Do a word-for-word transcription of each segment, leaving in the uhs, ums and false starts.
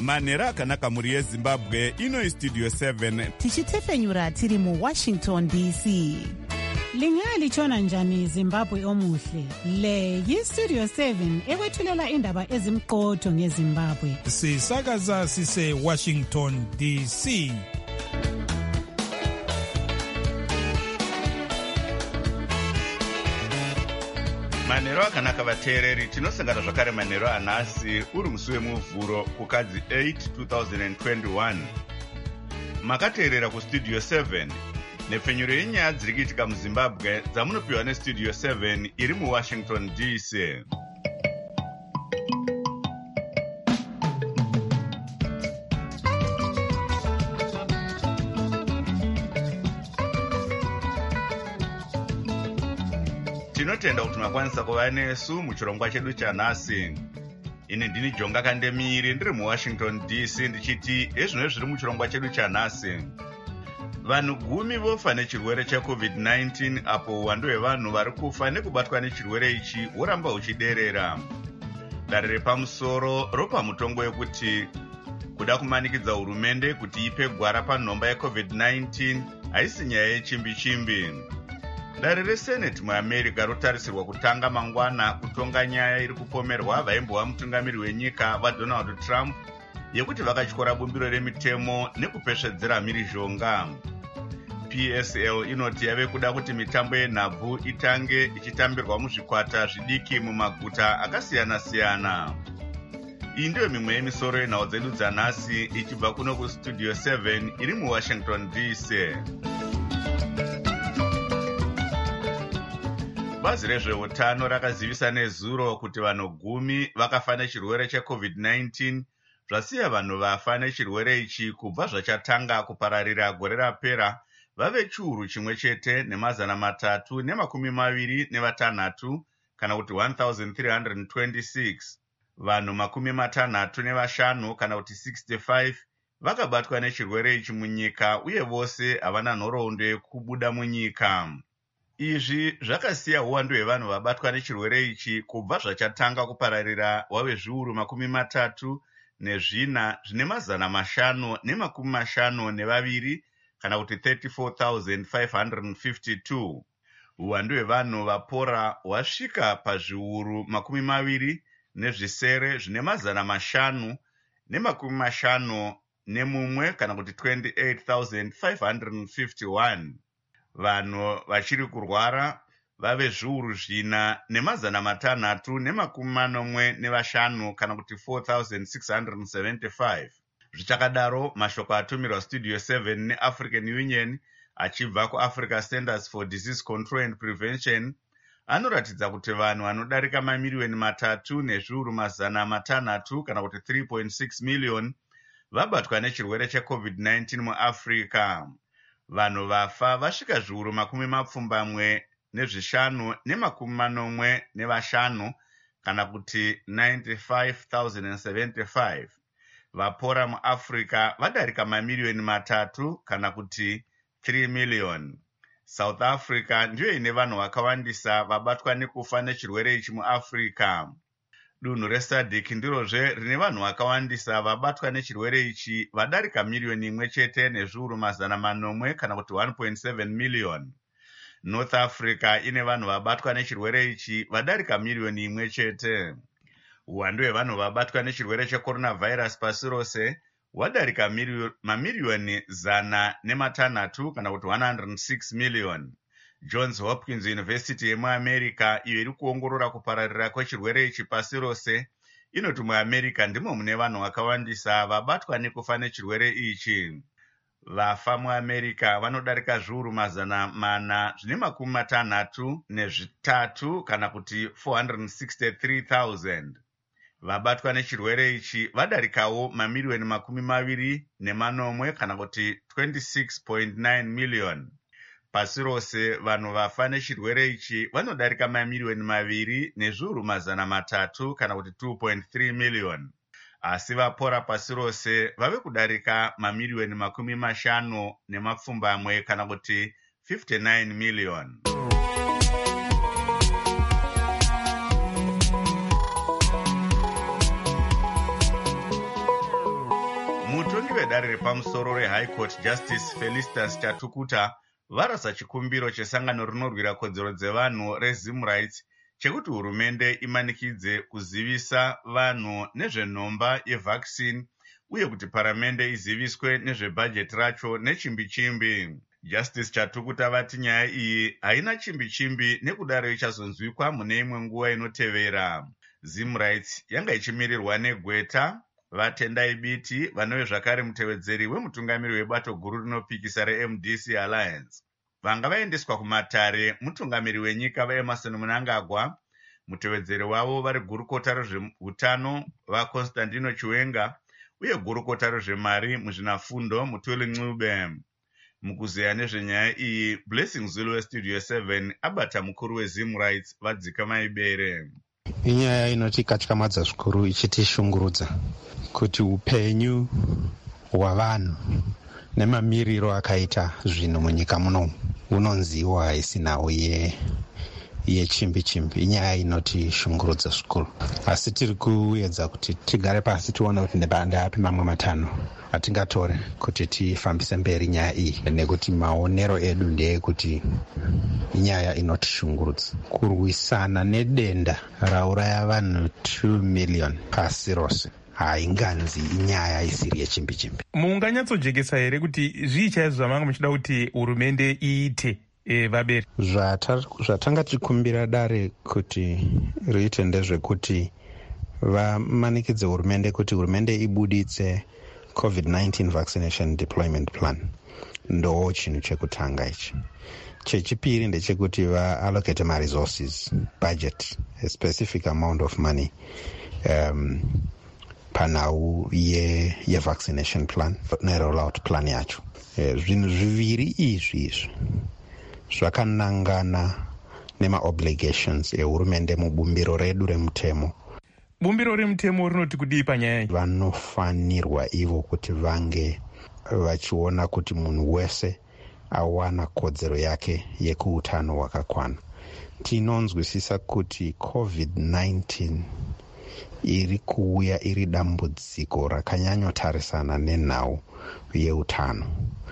manhero akanaka mhuri yezimbabwe. Ino istudio seven tichitefenyura tiri muwashington D C. Lingalitshona njani Zimbabwe omuhle? Le yistudio seven ekwethulela indaba ezimqotho ngeZimbabwe. Sisakaza sise Washington D C. manhero akanaka vateereri, tinosangana zvakare manhero anhasi uri musi wemuvhuro kukadzi eight two thousand twenty-one. Makateerera kustudio seven nepfenyuro yenyaya dziri kuitika muzimbabwe dzamunopiwa nestudio seven iri muwashington D C. Tinotenda kuti makwanisa kuva nesu muchirongwa chedu chanhasi. Ini ndini Jonga Kandemiri ndiri muwashington D C ndichiti ezvino zviri muchirongwa chedu chanhasi. Vanhu gumi vofa nechirwere checovid nineteen apo uwandu hwevanhu vari kufa nekubatwa nechirwere ichi huramba huchiderera. Dare repamusoro ropa mutongo wekuti kuda kumanikidza hurumende kuti ipe gwara panhomba yecovid nineteen haisi nyaya yechimbi-chimbi. Dare reseneti muamerica rotarisirwa kutanga mangwana kutonga nyaya iri kupomerwa vaimbova mutungamiri wenyika vaDonald Trump yekuti vakatyora bumbiro remitemo nekupesvedzera mhirizhonga. P S L inoti yave kuda kuti mitambo yenhabvu itange ichitambirwa muzvikwata zvidiki mumaguta akasiyana-siyana. Iyi ndiyo mimwe yemisoro yenhau dzedu dzanhasi ichibva kuno kustudio seven iri muwashington D C. Bazi rezveutano rakazivisa nezuro kuti vanhu gumi vakafa nechirwere checovid nineteen zvasiya vanhu vafa nechirwere ichi kubva zvachatanga kupararira gore rapera vave chiuru chimwe chete nemazana matatu nemakumi maviri nevatanhatu kana kuti one thousand three hundred twenty-six. Vanhu makumi matanhatu nevashanu kana kuti sixty-five vakabatwa nechirwere ichi munyika uye vose havana nhoroondo yekubuda munyika. Izvi zvakasiya uwandu hwevanhu vabatwa nechirwere ichi kubva zvachatanga kupararira wave zviuru makumi matatu nezvina zvine mazana mashanu nemakumi mashanu nevaviri kana kuti thirty-four thousand five hundred fifty-two. Uwandu hwevanhu vapora hwasvika pazviuru makumi maviri nezvisere zvine mazana mashanu nemakumi mashanu nemumwe kana kuti twenty-eight thousand five hundred fifty-one. Vanhu vachiri kurwara vave zviuru zvina nemazana matanhatu nemakumi manomwe nevashanu kana kuti four thousand six hundred seventy-five. Zvichakadaro, mashoko atumirwa studio seven neAfrican Union achibva kuAfrica Centers for Disease Control and Prevention anoratidza kuti vanhu vanodarika mamiliyoni matatu nezviuru mazana matanhatu kana kuti three point six million vabatwa nechirwere checovid nineteen muAfrica. Vanhu vafa vasvika zviuru makumi mapfumbamwe nezvishanu nemakumi manomwe nevashanu kana kuti ninety-five thousand seventy-five. Vapora muAfrica vadarika mamiliyoni matatu kana kuti three million. South Africa ndiyo ine vanhu vakawandisa vabatwa nekufa nechirwere ichi muAfrica. Dunhu reSADC ndirozve rine vanhu vakawandisa vabatwa nechirwere ichi vadarika miliyoni imwe chete nezviuru mazana manomwe kana kuti one point seven million. North Africa ine vanhu vabatwa nechirwere ichi vadarika miliyoni imwe chete. Uwandu hwevanhu vabatwa nechirwere checoronavirus pasi rose hwadarika mamiliyoni zana nematanhatu kana kuti one hundred six million. Johns Hopkins University yemuamerica iyo iri kuongorora kupararira kwechirwere ichi pasi rose inoti muamerica ndimo mune vanhu vakawandisa vabatwa nekufa nechirwere ichi. Vafa muamerica vanodarika zviuru mazana mana zvine makumi matanhatu nezvitatu kana kuti four hundred sixty-three thousand. Vabatwa nechirwere ichi vadarikawo mamiliyoni makumi maviri nemanomwe kana kuti twenty-six point nine million. Pasi rose vanhu vafa nechirwere ichi vanodarika mamiliyoni maviri nezviuru mazana matatu kana kuti two point three million. Asi vapora pasi rose vave kudarika mamiliyoni makumi mashanu nemapfumbamwe kana kuti fifty-nine million. vashandi vedare repamusoro rehigh court justice Felicitas Chatukuta varasa chikumbiro chesangano rinorwira kodzero dzevanhu reZim Rights chekuti hurumende imanikidze kuzivisa vanhu nezvenhomba yevaccine uye kuti paramende iziviswe nezvebhajeti racho nechimbi-chimbi. Justice Chatukuta vati nyaya iyi haina chimbi-chimbi nekudaro ichazonzwikwa mune imwe nguva inotevera. Zim Rights yanga ichimirirwa neGweta Vatendai Biti vanove zvakare mutevedzeri wemutungamiri webato guru rinopikisa reM D C Alliance. Vanga vaendeswa kumatare mutungamiri wenyika vaEmerson Mnangagwa, mutevedzeri wavo vari gurukota rezveutano vaConstantino Chiwenga uye gurukota rezvemari muzvinafundo Mutuli Ncube. Mukuzeya nezvenyaya iyi, Blessing Zulu weStudio seven abata mukuru weZim Rights vadzika maibere. Inyaya inotikatyamadza zvikuru ichitishungurudza kuti upenyu hwavanhu nemamiriro akaita zvinhu munyika muno unonziwa haisinawo ye yechimbi-chimbi. Inyaya inotishungurudza zvikuru, asi tiri kuedza kuti tigare pasi tione kuti ndeapi mamwe matanho atingatore kuti tifambise mberi nyaya iyi, nekuti maonero edu ndeyekuti inyaya inotishungurudza. Kurwisana nedenda rauraya vanhu two million pasi rose hainganzi inyaya isiri yechimbi-chimbi. Munganyatsojekesa here kuti zvii chaizvo zvamanga muchida kuti hurumende iite e, vaberi? Zvatanga tichikumbira dare kuti riite ndezvekuti vamanikidze hurumende kuti hurumende ibuditse COVID nineteen vaccination deployment plan. Ndo chinhu chekutanga ichi. Chechipiri ndechekuti vaallocate ma resources, budget, a specific amount of money um, panhau ye, ye vaccination plan nerollout plan yacho. E, zvinhu zviviri izvi izvi zvakanangana nema-obligations ehurumende mubumbiro redu remutemo. Bumbiro remutemo rinoti kudii panyaya? Vanofanirwa ivo kuti vange vachiona kuti munhu wese awana kodzero yake yekuutano hwakakwana. Tinonzwisisa kuti COVID nineteen iri kuuya iri dambudziko rakanyanyotarisana nenhau yeutano.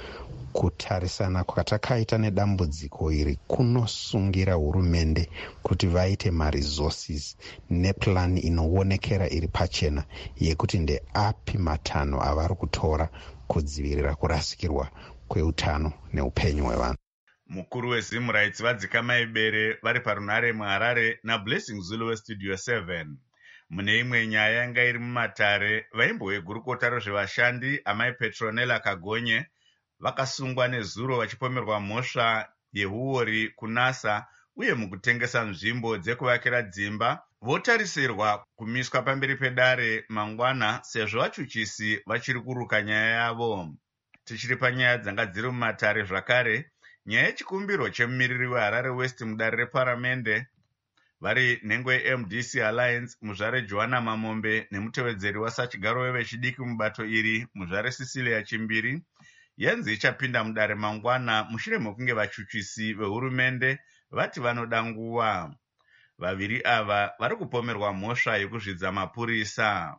Kutarisana kwatakaita nedambudziko iri kunosungira hurumende kuti vaite maresources neplan inoonekera iri pachena yekuti ndeapi matanho avari kutora kudzivirira kurasikirwa kweutano neupenyu hwevanhu. Mukuru weZim Rights vadzika maibere vari parunare muHarare naBlessing Zulu weStudio seven. Mune imwe nyaya yanga iri mumatare, vaimbo vegurukota rezvevashandi amai Petronella Kagonye vakasungwa nezuro vachipomerwa mhosva yehuori kunasa uye mukutengesa nzvimbo dzekuvakira dzimba. Votarisirwa kumiswa pamberi pedare mangwana sezvo vachuchisi vachiri kuruka nyaya yavo. Tichiri panyaya dzanga dziri mumatare zvakare, nyaya yechikumbiro chemumiriri weHarare West mudare reparamende vari nhengo yeM D C Alliance muzvare Joanna Mamombe nemutevedzeri wasachigaro wevechidiki mubato iri muzvare Cecilia Chimbiri yanzi ichapinda mudare mangwana mushure mekunge vachuchisi vehurumende vati vanoda nguva. Vaviri ava vari kupomerwa mhosva yekuzvidza mapurisa.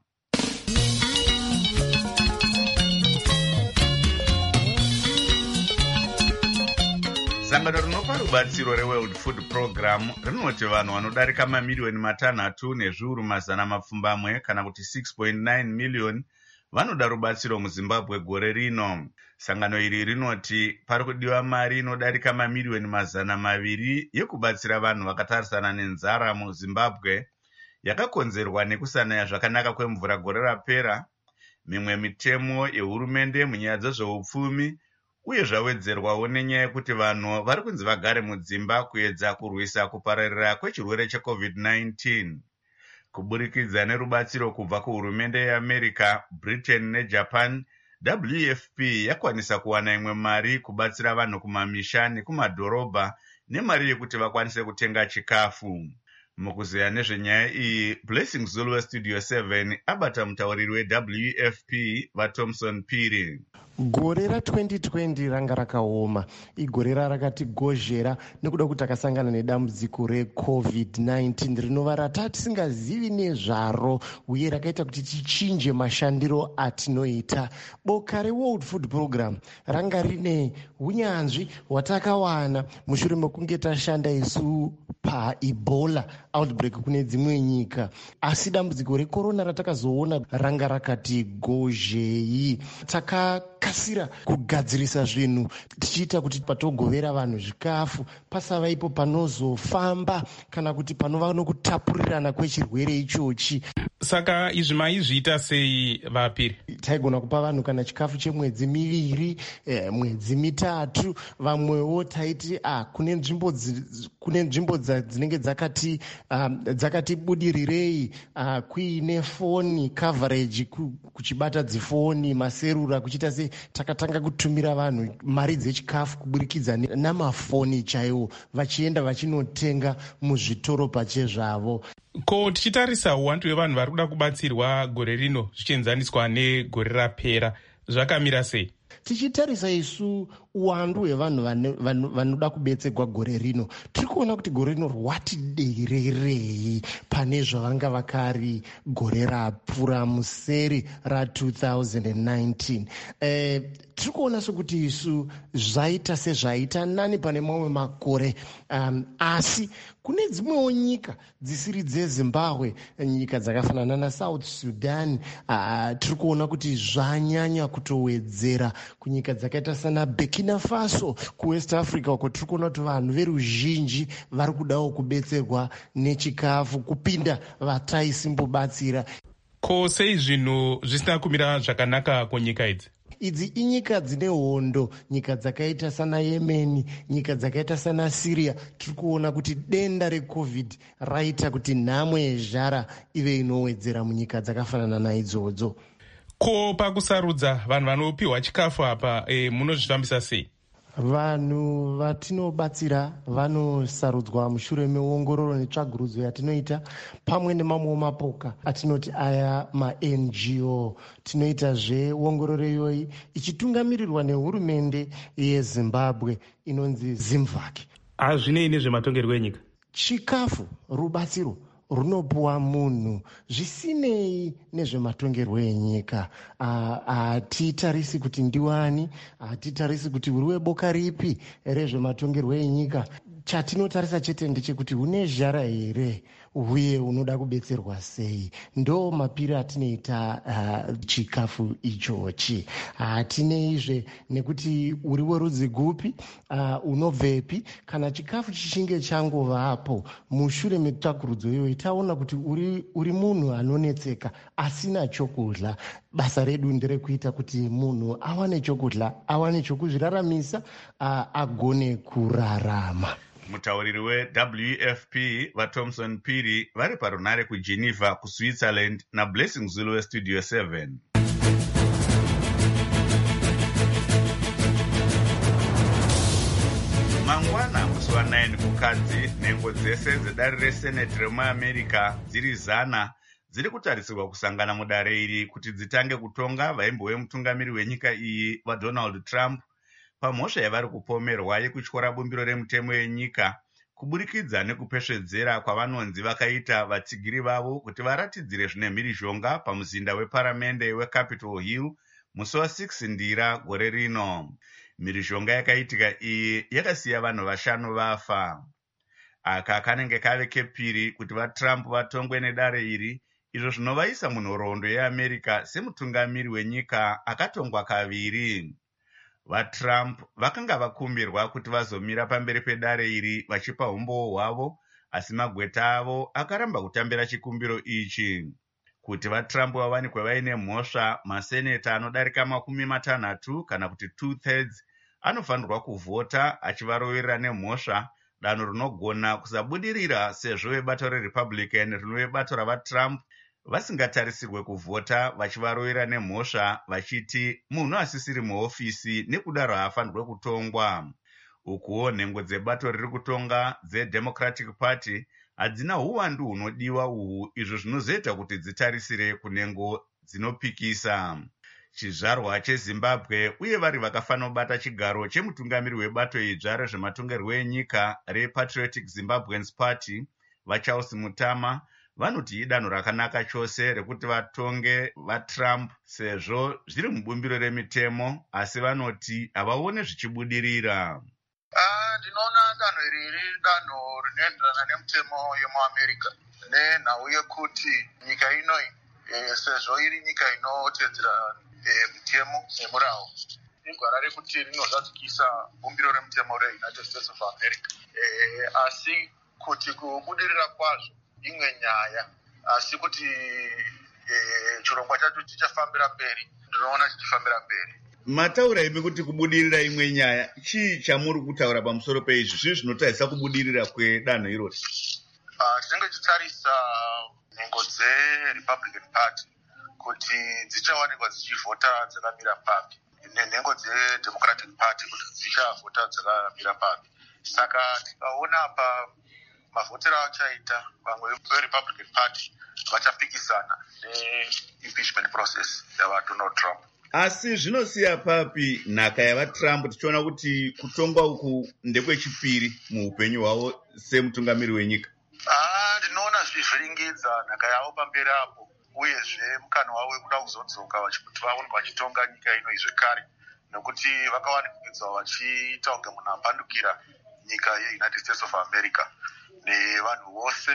Sangano rinopa rubatsiro reWorld Food Program rinoti vanhu vanodarika mamiliyoni matanhatu nezviuru mazana mapfumbamwe kana kuti six point nine million vanoda rubatsiro muZimbabwe gore rino. Sangano iri rinoti pari kudiwa mari inodarika mamiliyoni mazana maviri yekubatsira vanhu vakatarisana nenzara muZimbabwe yakakonzerwa nekusanaya zvakanaka kwemvura gore rapera, mimwe mitemo yehurumende munyaya dzezveupfumi uye zvawedzerwawo nenyaya yekuti vanhu vari kunzi vagare mudzimba kuedza kurwisa kupararira kwechirwere cheCovid nineteen. Kuburikidza nerubatsiro kubva kuhurumende yeAmerica, Britain neJapan, W F P yakwanisa kuwana imwe mari kubatsira vanhu kumamisha nekumadhorobha nemari yekuti vakwanise kutenga chikafu. Mukuzeya nezvenyaya iyi, Blessing Zulu weStudio seven abata mutauriri weW F P vaThomson Phiri. Gore ra-twenty twenty ranga rakaoma, igore rakatigozhera nekuda kuti takasangana nedambudziko recovid nineteen rinova ratatisingazivi nezvaro uye rakaita kuti tichinje mashandiro atinoita. Boka reWorld Food Program ranga rine unyanzvi hwatakawana mushure mekunge tashanda isu paEbola outbreak kune dzimwe nyika, asi dambudziko rekorona ratakazoona ranga rakati gozhei. Takakasira kugadzirisa zvinhu tichiita kuti patogovera vanhu zvikafu pasava ipo panozofamba kana kuti panova nokutapurirana kwechirwere ichochi. Saka izvi maizviita sei Vapiri? Taigona kupa vanhu kana chikafu chemwedzi miviri, eh, mwedzi mitatu. Vamwewo taiti ah, kune nzvimbo kune nzvimbo dzinenge dzakati um, dzakati budirirei uh, kuine foni coverage, kuchibata dzifoni maserura, kuchiita se takatanga kutumira vanhu mari dzechikafu kuburikidza namafoni chaiwo, vachienda vachinotenga muzvitoro pachezvavo. Ko tichitarisa uwandu hwevanhu vari kuda kubatsirwa gore rino zvichienzaniswa negore rapera, zvakamira sei? Tichitarisa isu uwandu hwevanhu vanoda kubetserwa gore rino, tiri kuona kuti gore rino rwati dererei pane zvavanga vakari gore rapfuura museri ra-twenty nineteen. Eh, tiri kuona sokuti isu zvaita sezvaita nani pane mamwe makore, um, asi kune dzimwewo nyika dzisiri dzeZimbabwe, nyika dzakafanana naSouth Sudan, uh, tiri kuona kuti zvanyanya kutowedzera. Kunyika dzakaita sana Burkina Faso, kuWest Africa uko tiri kuona kuti vanhu veruzhinji vari kudawo kubetserwa nechikafu kupinda vataisimbobetsera. Ko sei zvinhu zvisina kumira zvakanaka kunyika idzi? Idzi inyika dzine hondo, nyika dzakaita sana Yemen, nyika dzakaita sana Syria. Tiri kuona kuti denda recovid raita kuti nhamo yezhara ive inowedzera munyika dzakafanana naidzodzo. Ko pakusarudza vanhu vanopiwa chikafu apa, e, munozvifambisa sei? Vanhu vatinobatsira vanosarudzwa mushure meongororo netsvagurudzo yatinoita pamwe nemamwe mapoka atinoti aya ma-N G O. Tinoitazve ongororo iyoyi ichitungamirirwa nehurumende yeZimbabwe inonzi ZIMVAC. Hazvinei nezvematongerwo enyika? Chikafu, rubatsiro runopuwa munhu zvisinei nezvematongerwo enyika. Hatitarisi kuti ndiwani, hatitarisi kuti uri weboka ripi rezvematongerwo enyika. Chatinotarisa chete ndechekuti une zhara here uye unoda kubetserwa sei. Ndo mapiri atinoita uh, chikafu ichochi. Hatineizve nekuti uri werudzi gupi, uh, unobvepi. Kana chikafu chichinge changovapo mushure metsvakurudzo iyoyi taona kuti uri, uri munhu anonetseka asina chokudya, basa redu nderekuita kuti munhu awane chokudya, awane chokuzviraramisa, uh, agone kurarama. Mutauriri we-W F P vaThomson Phiri vari parunare kuGeneva kuSwitzerland naBlessing Zulu weStudio seven. Mangwana musi wa9 kukadzi, nhengo dzese dzedare reSenate remuAmerica dziri zana dziri kutarisirwa kusangana mudare iri kuti dzitange kutonga vaimbove mutungamiri wenyika iyi vaDonald Trump pamhosva yavari kupomerwa yekutyora bumbiro remutemo yenyika kuburikidza nekupesvedzera kwavanonzi vakaita vatsigiri vavo kuti varatidzire zvine mhirizhonga pamuzinda weparamende weCapitol Hill musi wa6 ndira gore rino. Mhirizhonga yakaitika iyi yakasiya vanhu vashanu vafa. Aka kanenge kave kepiri kuti vaTrump vatongwe nedare iri, izvo zvinovaisa munhoroondo yeAmerica semutungamiri wenyika akatongwa kaviri. VaTrump vakanga vakumbirwa kuti vazomira pamberi pedare iri vachipa umboo hwavo, asi magweta avo akaramba kutambira chikumbiro ichi. Kuti vaTrump vawanikwe vaine mhosva, maseneta anodarika makumi matanhatu kana kuti two thirds anofanirwa kuvhota achivaroverera nemhosva, danho rinogona kusabudirira sezvo vebato reRepublican rinove bato ravaTrump vasingatarisirwe kuvhota vachivarovera nemhosva vachiti munhu asisiri muhofisi nekudaro haafanirwe kutongwa. Ukuwo nhengo dzebato riri kutonga dzeDemocratic Party hadzina uwandu hunodiwa uhu, izvo zvinozoita kuti dzitarisire kunhengo dzinopikisa. chizvarwa chezimbabwe uye vari vakafanira kubata chigaro chemutungamiri webato idzva rezvematongerwo enyika repatriotic zimbabweans party vacharles mutama vanoti idanho rakanaka chose rekuti vatonge vatrump sezvo zviri mubumbiro remitemo, asi vanoti havaone zvichibudirira. Ndinoona danho iri riri danho rinoenderana nemitemo yemuamerica nenhau yekuti nyika inoi sezvo iri nyika inotedzera mitemo nemurawo igwara rekuti rinozadzikisa bumbiro remitemo reunited states of america. Asi kuti kubudirira kwazvo imwe nyaya, asi kuti chirongwa chacho chichafambira mberi, ndinoona chichifambira mberi. Mataura imi kuti kubudirira imwe nyaya, chii chamuri kutaura pamusoro peizvi zvii zvinotarisa kubudirira kwedanho irori? Tinenge tichitarisa nhengo dzeRepublican Party kuti dzichawanikwa dzichivhota dzakamira papi nenhengo dzeDemocratic Party kuti dzichavhota dzakamira papi. Saka tikaona pa mavhotero achaita vamwe veRepublican Party vachapikisana neimpeachment process yavaDonald Trump. Asi zvinosiya papi nhaka yavaTrump tichiona kuti kutongwa uku ndekwechipiri muupenyu hwavo semutungamiri wenyika? Ndinoona zvichivhiringidza nhaka yavo pamberi apo, uyezve mukana wavo wekuda kuzodzoka kuti vaone vachitonga nyika ino zvekare, nekuti vakawanikidzwa vachiita kunge munhu apandukira nyika yeUnited States of America nevanhu vose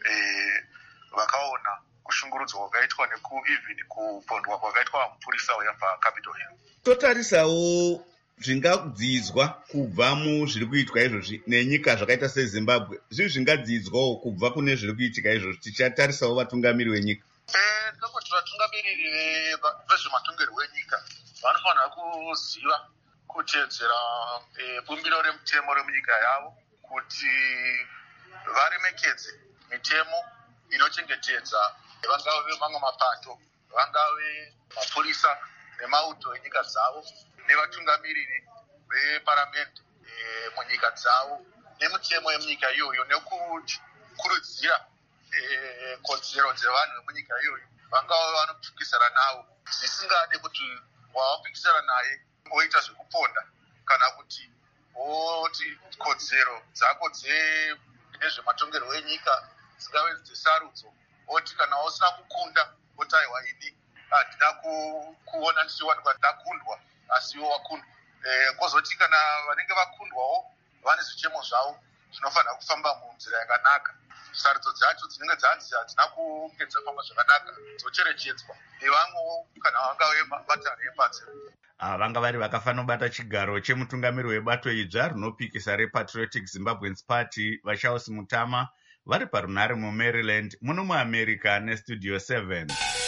vakaona kushungurudzwa kwakaitwa nekuivhini kupondwa kwakaitwa mupurisa uya paCapitol Hill. Totarisawo zvingadzidzwa kubva muzviri kuitwa izvozvi nenyika zvakaita seZimbabwe, zvii zvingadzidzwawo kubva kune zviri kuitika izvozvi tichatarisawo vatungamiri venyika? Ndokuti vatungamiriri vezvematongerwo enyika vanofanira kuziva kutedzera bumbiro remutemo remunyika yavo, kuti varemekedze mitemo inochengetedza vangave mamwe mapato, vangave mapurisa nemauto enyika dzavo, nevatungamiriri veparamende munyika dzavo, nemitemo yemunyika iyoyo, nekukurudzira kodzero dzevanhu vemunyika iyoyo vangave vanopikisana navo, zvisingade kuti wawapikisana naye oita zvekuponda kana kuti oti kodzero dzako dzezvematongerwo enyika dzingave dzesarudzo, oti kana usina kukunda otaiwa ini handina kuona ndichiwanikwa ndakundwa asi iwo wakundwa. Kozoti kana vanenge vakundwawo vane zvichemo zvavo zvinofanira kufamba munzira yakanaka, sarudzo dzacho dzinenge dzanzi hadzina kunge dzafamba zvakanaka dzocherechedzwa nevamwewo kana vangave vatare epanze. Vanga vari vakafanira kubata chigaro chemutungamiri webato idzva rinopikisa rePatriotic Zimbabweans Party vaCharles Mutama vari parunhare muMaryland muno muAmerica neStudio seven.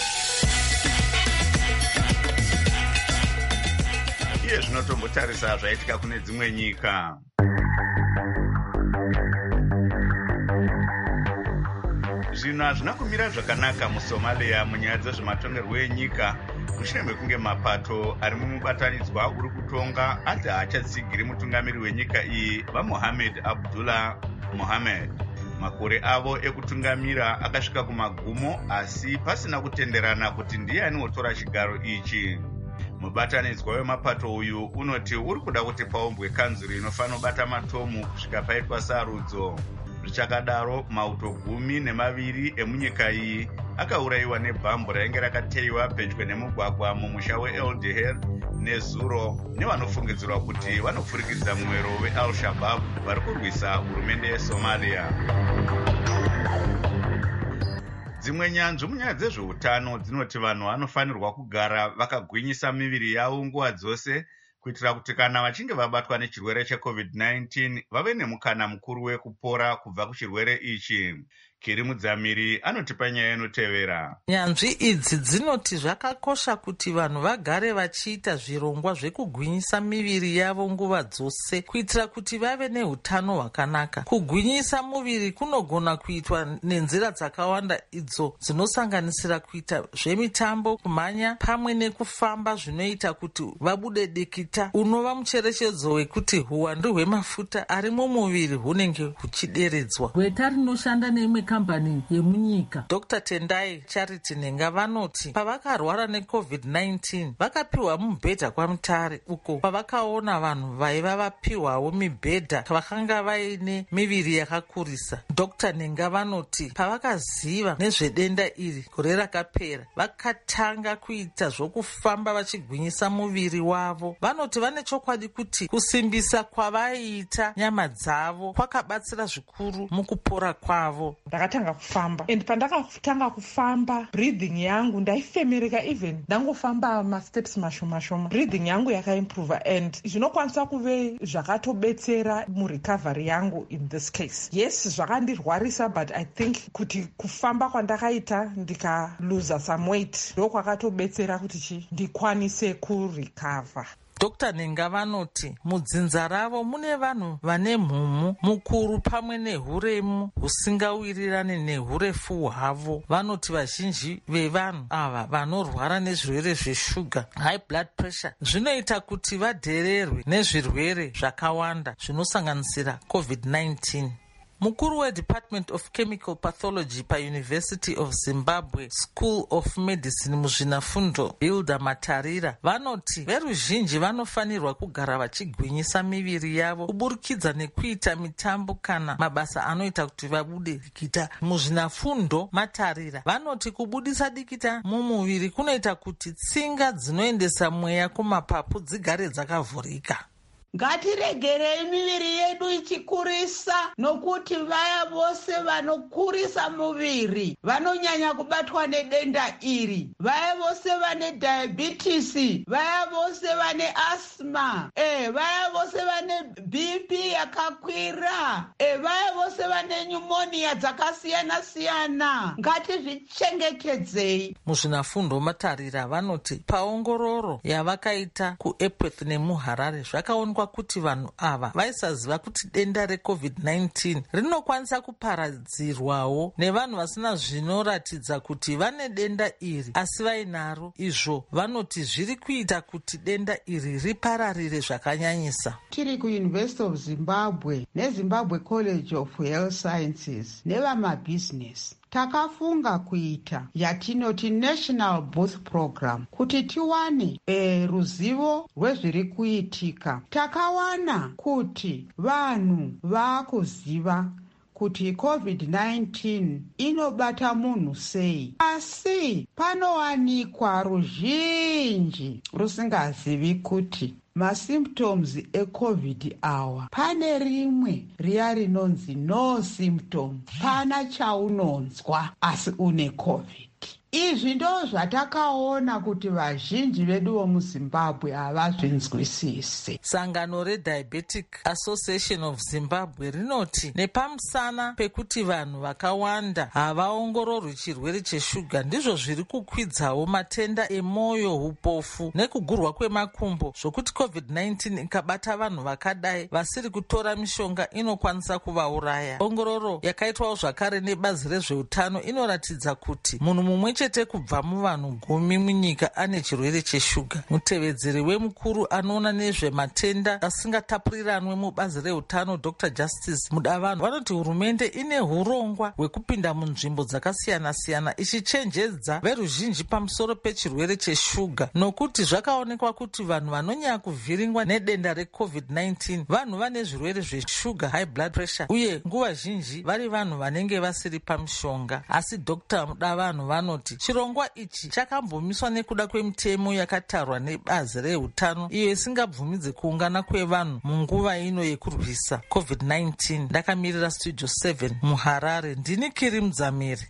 Iye zvinotombotarisa zvaitika kune dzimwe nyika. Zvino hazvina kumira zvakanaka muSomalia munyaya dzezvematongerwo enyika, mushure mekunge mapato ari mumubatanidzwa uri kutonga ati haachatsigiri mutungamiri wenyika iyi vaMohamed Abdullah Mohamed. Makore avo ekutungamira akasvika kumagumo, asi pasina kutenderana kuti ndiani otora chigaro ichi. Mubatanidzwa wemapato uyu unoti uri kuda kuti paumbwe kanzuru inofanira kubata matomu kusvika paitwa sarudzo. Zvichakadaro, mauto gumi nemaviri emunyika iyi akaurayiwa nebhambu rainge rakateiwa pedyo nemugwagwa mumusha weEldher nezuro nevanofungidzirwa kuti vanopfurikidza mwero weAl-Shabaab vari kurwisa hurumende yeSomalia. Dzimwe nyanzvi munyaya dzezveutano dzinoti vanhu vanofanirwa kugara vakagwinyisa miviri yavo nguva dzose kuitira kuti kana vachinge vabatwa nechirwere checovid nineteen vave nemukana mukuru wekupora kubva kuchirwere ichi. Kiri Mudzamiri anotipa nyaya inotevera. Nyanzvi idzi dzinoti zvakakosha kuti vanhu vagare vachiita zvirongwa zvekugwinyisa miviri yavo nguva dzose kuitira kuti vave neutano hwakanaka. Kugwinyisa muviri kunogona kuitwa nenzira dzakawanda, idzo dzinosanganisira kuita zvemitambo, kumhanya pamwe nekufamba zvinoita kuti vabude dikita, unova mucherechedzo wekuti huwandu hwemafuta ari mumuviri hunenge huchideredzwa. Gweta rinoshanda neimwe nekambani yemunyika. Dr Tendai Charity Nenga vanoti pavakarwara necovid nineteen vakapiwa mubhedha kwaMutare, uko pavakaona vanhu vaiva vapiwawo mibhedha vakanga vaine miviri yakakurisa. Dr Nenga vanoti pavakaziva nezvedenda iri gore rakapera vakatanga kuita zvokufamba vachigwinyisa muviri wavo. Vanoti vane chokwadi kuti kusimbisa kwavaiita nyama dzavo kwakabatsira zvikuru mukupora kwavo. Ndakatanga kufamba and pandakatanga kufamba breathing yangu ndaifemereka, even ndangofamba masteps mashoma shoma breathing yangu yakaimprove and zvinokwanisa kuve zvakatobetsera murecovery yangu in this case. Yes, zvakandirwarisa but I think kuti kufamba kwandakaita ndikaluza some weight ndokwakatobetsera kuti chi ndikwanise kurecover. Dr Nenga vanoti mudzinza ravo mune vanhu vane mhumu mukuru pamwe nehuremu husingawirirane nehurefu hwavo. Vanoti vazhinji vevanhu ava vanorwara nezvirwere zveshuga, high blood pressure, zvinoita kuti vadhererwe nezvirwere zvakawanda zvinosanganisira covid nineteen. Mukuru weDepartment of Chemical Pathology paUniversity of Zimbabwe School of Medicine muzvinafundo Hilda Matarira vanoti veruzhinji vanofanirwa kugara vachigwinyisa miviri yavo kuburikidza nekuita mitambo kana mabasa anoita kuti vabude dikita. Muzvinafundo Matarira vanoti kubudisa dikita mumuviri kunoita kuti tsinga dzinoendesa mweya kumapapu dzigare dzakavhurika. Ngatiregerei miviri yedu ichikurisa, nokuti vaya vose vanokurisa muviri vanonyanya kubatwa nedenda iri. Vaya vose vane diabetes, vaya vose vane asthma, eh, vaya vose vane B P yakakwira, eh, vaya vose vane pneumonia dzakasiyana siyana. Ngatizvichengetedzei. Muzvinafundo Matarira vanoti paongororo yavakaita kuEpworth nemuHarare zvakaonekwa kuti vanhu ava vaisaziva kuti denda recovid nineteen rinokwanisa kuparadzirwawo nevanhu vasina zvinoratidza kuti vane denda iri asi vainaro. Izvo vanoti zviri kuita kuti denda iri ripararire zvakanyanyisa. Tiri kuUniversity of Zimbabwe neZimbabwe College of Health Sciences nevamabhizinesi takafunga kuita yatinoti National Booth Program kuti tiwane e, ruzivo rwezviri kuitika. Takawana kuti vanhu vakuziva kuti covid nineteen inobata munhu sei, asi panowanikwa ruzhinji rusingazivi kuti masymptoms ecovid awa pane rimwe riya rinonzi no symptom, pana chaunonzwa asi une covid. Izvi ndo zvatakaona kuti vazhinji vedu vomuZimbabwe havazvinzwisise. Sangano reDiabetic Association of Zimbabwe rinoti nepamusana pekuti vanhu vakawanda havaongororwi chirwere cheshuga ndizvo zviri kukwidzawo matenda emwoyo, upofu nekugurwa kwemakumbo, zvokuti covid nineteen ikabata vanhu vakadai vasiri kutora mishonga inokwanisa kuvauraya. Ongororo yakaitwawo zvakare nebazi rezveutano inoratidza kuti munhu mumwe chete kubva muvanhu gumi munyika ane chirwere cheshuga. Mutevedzeri wemukuru anoona nezvematenda asingatapuriranwe mubazi reutano Dr Justice Mudavanhu vanoti hurumende ine urongwa hwekupinda munzvimbo dzakasiyana siyana ichichenjedza veruzhinji pamusoro pechirwere cheshuga, nokuti zvakaonekwa kuti vanhu vanonyanya kuvhiringwa nedenda recovid nineteen vanhu vane zvirwere zveshuga, high blood pressure, uye nguva zhinji vari vanhu vanenge vasiri pamishonga. Asi Dr Mudavanhu vanoti chirongwa ichi chakambomiswa nekuda kwemitemo yakatarwa nebazi reutano iyo isingabvumidze kuungana kwevanhu munguva ino yekurwisa covid nineteen. Ndakamirira Studio seven muHarare, ndini Kiri Mudzamiri.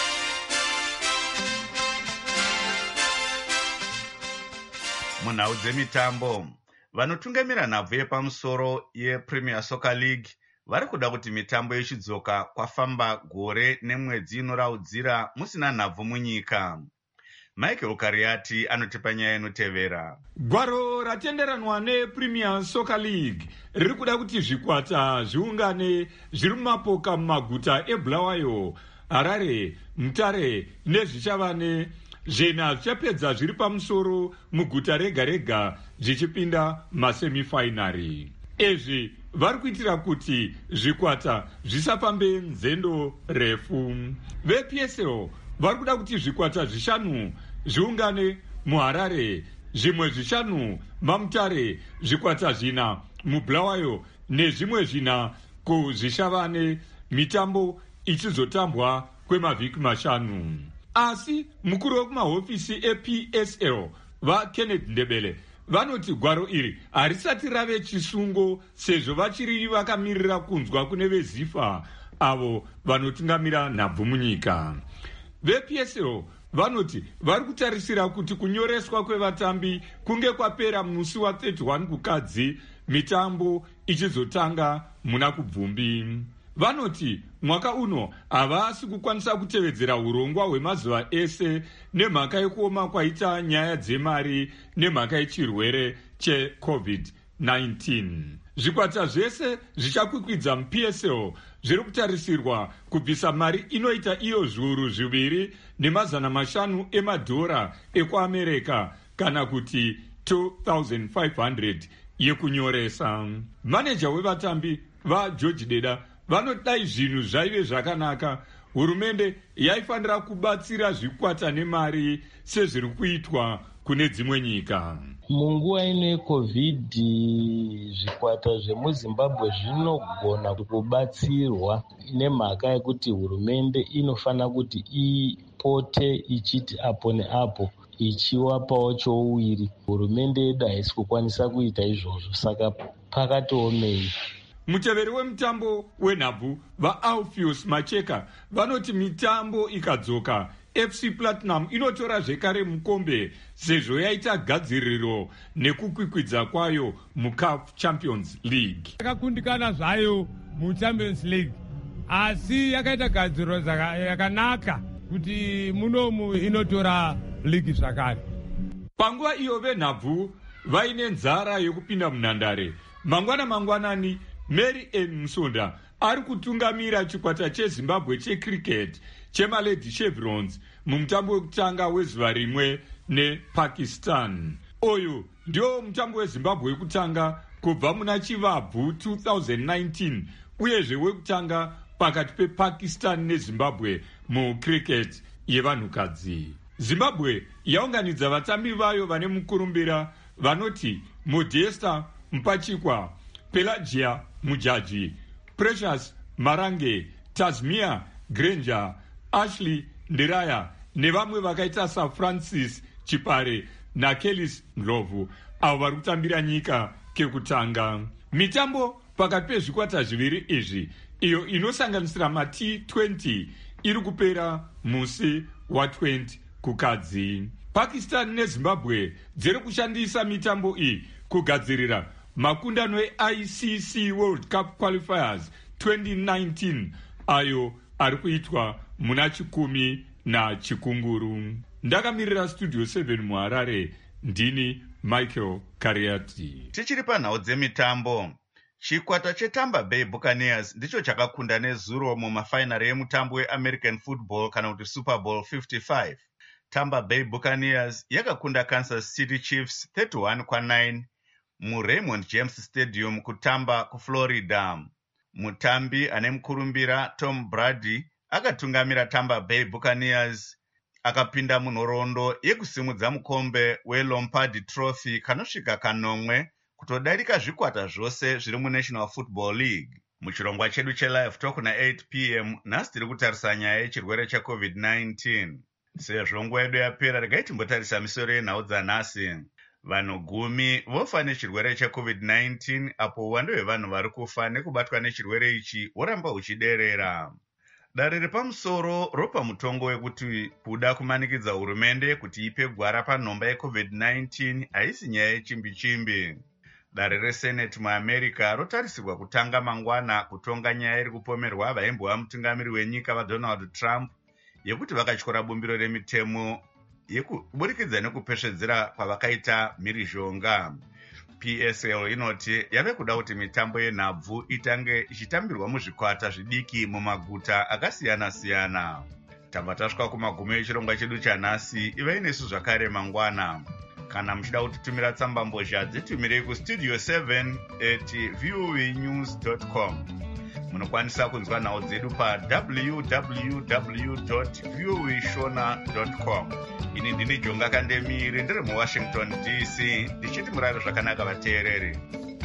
Munhau dzemitambo, vanotungamira nhabvu yepamusoro yePremier Soccer League vari kuda kuti mitambo yechidzoka kwafamba gore nemwedzi inoraudzira musina nhabvu munyika. Michael Kariati anotipa nyaya inotevera. Gwaro ratenderanwa nePremier Soccer League riri kuda kuti zvikwata zviungane zviri mumapoka mumaguta eBulawayo, Harare, Mutare nezvichavane zvena zvichapedza zviri pamusoro muguta rega rega zvichipinda masemifinari. Izvi vari kuitira kuti zvikwata zvisafambe nzendo refu. Ve-P S L vari kuda kuti zvikwata zvishanu zviungane muHarare, zvimwe zvishanu maMutare, zvikwata zvina muBulawayo nezvimwe zvina kuzvishavane, mitambo ichizotambwa kwemavhiki mashanu. Asi mukuru wekumahofisi e-P S L vaKenneth Ndebele vanoti gwaro iri harisati rave chisungo sezvo vachiri vakamirira kunzwa kune veZIFA avo vanotungamira nhabvu munyika. Ve-P S L vanoti vari kutarisira kuti kunyoreswa kwevatambi kunge kwapera musi wa31 kukadzi, mitambo ichizotanga muna kubvumbi. Vanoti mwaka uno havasi kukwanisa kutevedzera urongwa hwemazuva ese nemhaka yekuoma kwaita nyaya dzemari nemhaka yechirwere checovid nineteen. Zvikwata zvese zvichakwikwidza mu-P S L zviri kutarisirwa kubvisa mari inoita iyo zviuru zviviri nemazana mashanu emadhora ekuAmerika kana kuti two thousand five hundred yekunyoresa. Maneja wevatambi vaGeorge Deda vanodai zvinhu zvaive zvakanaka, hurumende yaifanira kubatsira zvikwata nemari sezviri kuitwa kune dzimwe nyika. Munguva ino yeCovid zvikwata zvemuZimbabwe zvinogona kubatsirwa nemhaka yekuti hurumende inofana kuti ipote ichiti apo neapo ichiwapawo chouwiri. Hurumende yedu haisi kukwanisa kuita izvozvo, saka pakatiomei. Muteveri wemutambo wenhabvu vaAlpheus Macheka vanoti mitambo ikadzoka, F C Platinum inotora zvekare mukombe sezvo yaita gadziriro nekukwikwidza kwayo muCAF Champions League. Yakakundikana zvayo muChampions League, asi yakaita gadziriro yakanaka kuti munomu inotora ligi zvakare. Panguva iyo venhabvu vaine nzara yekupinda munhandare. Mangwana mangwanani Mary Ann Musonda ari kutungamira chikwata cheZimbabwe checricket chemalady Chevrons mumutambo wekutanga wezuva rimwe nePakistan. Oyu ndio mutambo weZimbabwe wekutanga kubva muna Chivabvu two thousand nineteen uyezve wekutanga pakati pePakistan neZimbabwe mucricket yevanhukadzi. Zimbabwe yaunganidza vatambi vayo vane mukurumbira vanoti Modesta Mpachikwa, Pelagia Mujaji, Precious Marange, Tasmia Granger, Ashley Ndiraya nevamwe vakaita saFrancis Chipare naKelis Ndlovu avo vari kutambira nyika kekutanga. Mitambo pakati pezvikwata zviviri izvi iyo inosanganisira maT twenty iri kupera musi wa20 kukadzi. Pakistan neZimbabwe dziri kushandisa mitambo iyi kugadzirira makundano eI C C World Cup Qualifiers twenty nineteen ayo ari kuitwa muna chikumi na chikunguru. Ndakamirira Studio seven muHarare, ndini Michael Kariati. Tichiri panhau dzemitambo, chikwata cheTampa Bay Buccaneers ndicho chakakunda nezuro mumafainari emutambo weAmerican Football kana kuti Super Bowl fifty-five. Tampa Bay Buccaneers yakakunda Kansas City Chiefs thirty-one kwa nine muRaymond James Stadium kuTampa kuFlorida. Mutambi ane mukurumbira Tom Brady akatungamira Tampa Bay Buccaneers akapinda munhoroondo yekusimudza mukombe weLombardi Trophy kanosvika kanomwe kutodarika zvikwata zvose zviri muNational Football League. Muchirongwa chedu chelive talk na eight p m nhasi tiri kutarisa nyaya yechirwere checovid nineteen. Sezvo nguva yedu yapera, regai timbotarisa misoro yenhau dzanhasi. Vanhu gumi vofa nechirwere checovid nineteen apo uwando hwevanhu vari kufa nekubatwa nechirwere ichi huramba huchiderera. Dare repamusoro ropa mutongo wekuti kuda kumanikidza hurumende kuti ipe gwara panhomba yecovid nineteen haisi nyaya yechimbi-chimbi. Dare reSenate muAmerica rotarisirwa kutanga mangwana kutonga nyaya iri kupomerwa vaimbova mutungamiri wenyika vaDonald Trump yekuti vakatyora bumbiro remitemo yekuburikidza nekupesvedzera kwavakaita mhirizhonga. P S L inoti yave kuda kuti mitambo yenhabvu itange ichitambirwa muzvikwata zvidiki mumaguta akasiyana-siyana. Tamba tasvika kumagumi echirongwa chedu chanhasi. Ivai nesu zvakare mangwana. Kana muchida kutitumira tsambambozha dzitumirei kustudio seven at voanews dot com. Munokwanisa kunzwa nhau dzedu pa w w w dot voashona dot com. Ini ndini Jonga Kandemiri ndiri muWashington D C ndichiti murave zvakanaka vateereri.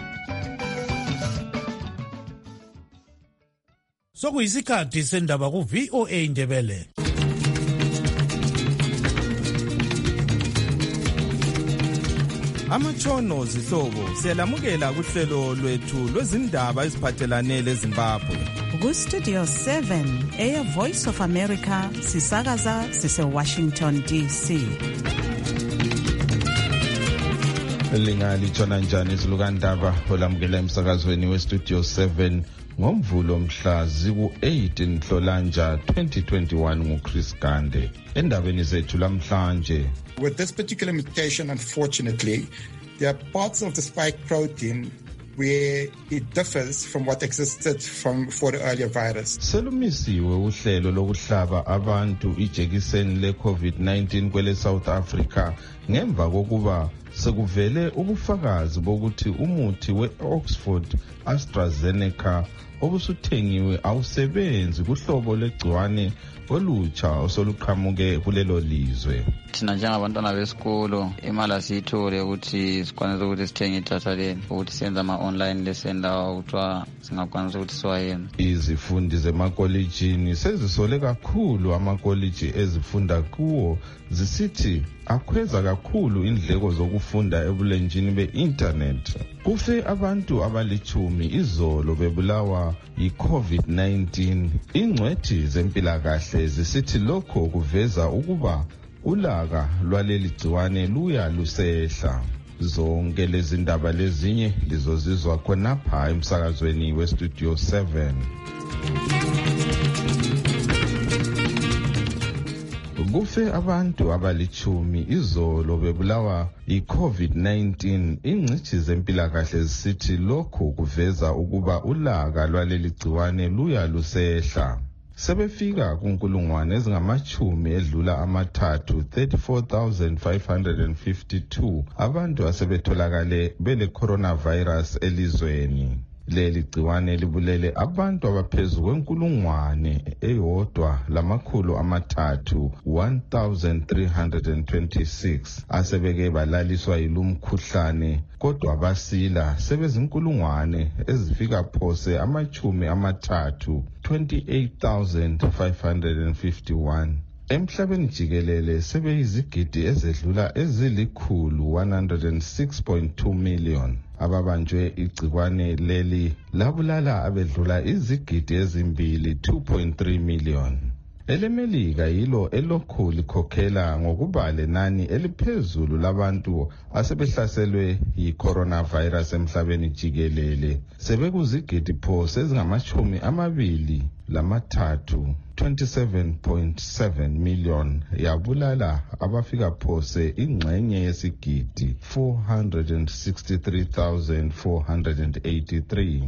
Sokuyisikhathi sendaba ku V O A Ndebele. Amatshono zihlobo siyalamukela kuhlelo lwethu lwezindaba eziphathelane leZimbabwe. Ku Studio seven eya Voice of America sisakaza sise Washington D C. Lingalithona njani izilukandaba olamukela emsakazweni we Studio seven ngomvulo mhla ziku eight Nhlolanja twenty twenty-one nguChris Gande. Endabeni zethu lamhlanje. With this particular mutation, unfortunately, there are parts of the spike protein where it differs from what existed from for the earlier virus. Selumisiwe uhlelo lokuhlaba abantu ijekiseni le COVID nineteen kwele South Africa ngemva kokuba sekuvele ubufakazi bokuthi umuthi we-Oxford AstraZeneca obusuthengiwe awusebenzi kuhlobo legciwane olutsha osoluqhamuke kulelo lizwe. Thina njengabantwana besikolo imali asiyithole ukuthi sikwanise ukuthi sithenge idatha leni ukuthi senza ama-online lesson lawa kuthiwa singakwanisa ukuthi siwayenze. Izifundi zemakolejini sezisole kakhulu amakoliji ezifunda kuwo zisithi akhweza kakhulu indleko zokufunda ebulenjini be-internet. Kufe abantu abalichumi izolo bebulawa yi-COVID nineteen. Ingcwethi zempilakahle zisithi lokho kuveza ukuba ulaka lwaleli gciwane luya lusehla. Zonke lezi ndaba lezinye lizozizwa khonapha emsakazweni we Studio seven. Kufe abantu abalichumi izolo bebulawa yi-COVID nineteen. Ingcitshi zempilakahle zisithi lokho kuveza ukuba ulaka lwaleli gciwane luya lusehla. Sebefika kunkulungwane ezingamachumi edlula amathathu thirty-four thousand five hundred fifty-two abantu asebetholakale bele coronavirus elizweni. Leli gciwane libulele abantu abaphezu kwenkulungwane eyodwa lamakhulu amathathu one thousand three hundred twenty-six asebeke balaliswa yilumkhuhlane kodwa basila sebezinkulungwane ezifika phose amachumi amathathu twenty-eight thousand five hundred fifty-one. Emhlabeni jikelele sebeyizigidi ezedlula ezilikhulu one hundred six point two million. Ababanjwe igciwane leli labulala abedlula izigidi ezimbili two point three million. EleMelika yilo elokhu likhokhela ngokuba lenani eliphezulu labantu asebehlaselwe yi-coronavirus emhlabeni jikelele. Sebekuzigidi phose ezingamachumi amabili lamathathu twenty-seven point seven million yabulala abafika phose ingxenye yesigidi four hundred sixty-three thousand four hundred eighty-three.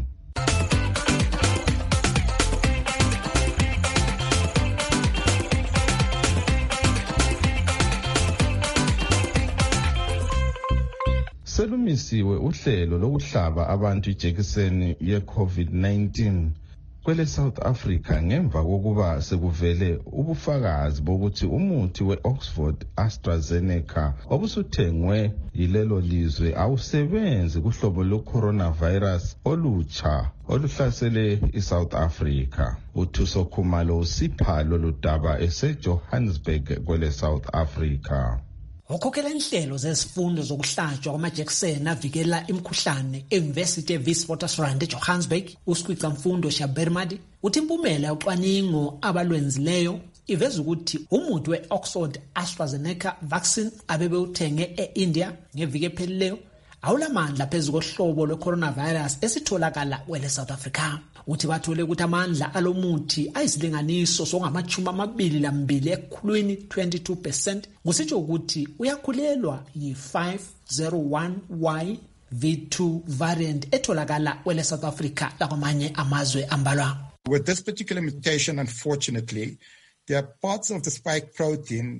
Selumisiwe uhlelo lokuhlaba abantu ijekiseni ye-COVID nineteen kwele South Africa ngemva kokuba sekuvele ubufakazi bokuthi umuthi we-Oxford AstraZeneca obusuthengwe yilelo lizwe awusebenzi kuhlobo lo-coronavirus olutsha oluhlasele iSouth Africa. Uthuso Khumalo usipha lolu daba eseJohannesburg kwele South Africa. Ukhokhela inhlelo zezifundo zokuhlatshwa kwamajekiseni avikela imikhuhlane e-University of Witwatersrand eJohannesburg, uSikhwica Mfundo Shabermadi uthi impumela yocwaningo abalwenzileyo iveza ukuthi umuthi we-Oxford AstraZeneca vaccine abebewuthenge e-India ngeviki ephelileyo awulamandla phezu kohlobo lwe-coronavirus esitholakala kwele South Africa. Uthi bathole ukuthi amandla alomuthi ayisilinganiso songamachumi amabili lambili ekhulwini twenty-two percent kusitsho ukuthi uyakhulelwa yi-five oh one Y V two variant etholakala kwele South Africa lakwamanye amazwe ambalwa. With this particular mutation, unfortunately, there are parts of the spike protein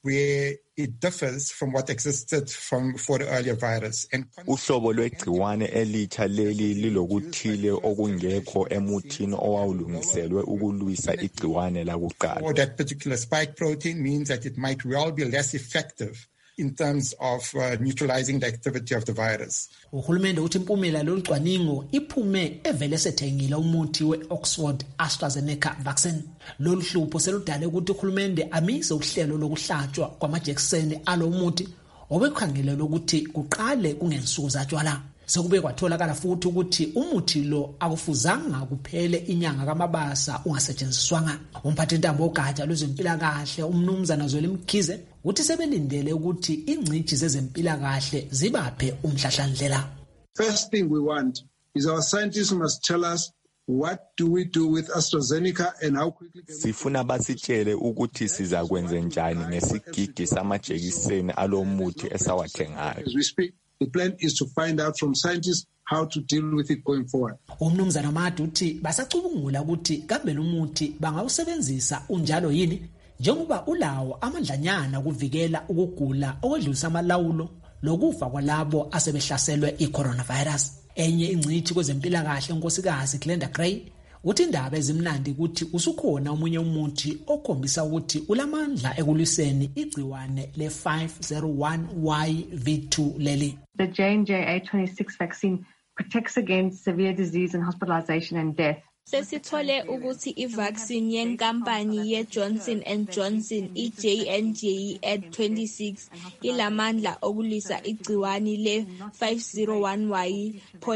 where it differs from what existed from for the earlier virus. And uhlobo lwegciwane elitsha leli lilokuthile okungekho emuthini owawulungiselwe ukulwisa igciwane lakuqala. For that particular spike protein means that it might well be less effective in terms of uh, neutralizing the activity of the virus. Uhulumende uthi impumela lolucwaningo iphume evele sethengile umuthi we-Oxford AstraZeneca vaccine. Lolu hlupho seludale ukuthi uhulumende amise uhlelo lokuhlatshwa kwamajekiseni alo muthi obekhangelelwe ukuthi kuqale kungensuku zatshwala. Sekube kwatholakala futhi ukuthi umuthi lo akufuzanga kuphele inyanga kaMabasa ungasetshenziswanga. Umphathintambo ogatsha lwezempilakahle umnumzana Zweli Mkhize uthi sebelindele ukuthi ingcitshi zezempilakahle zibaphe umhlahlandlela. First thing we want is our scientists must tell us what do we do with AstraZeneca and how quickly can sifuna basitshele ukuthi siza kwenza njani ngesigidi samajekiseni alomuthi esawathengayo. As we speak, the plan is to find out from scientists how to deal with it going forward. Umnumzana Madu uthi basacubungula ukuthi kambe lo muthi bangawusebenzisa unjalo yini njengoba ulawo amandlanyana kuvikela ukugula okwedlulisa amalawulo lokufa kwalabo asebehlaselwe i-coronavirus. Enye ingcithi kwezempilakahle unkosikazi Glenda Gray uthi indaba ezimnandi ukuthi usukhona omunye umuthi okhombisa ukuthi ulamandla ekulwiseni igciwane le five oh one Y V two leli. The J and J A twenty-six vaccine protects against severe disease and hospitalization and death. Sesithole ukuthi i-vaccine yenkampani ye-Johnson and Johnson i-J and J A twenty-six ilamandla okulisa igciwani le-five oh one Y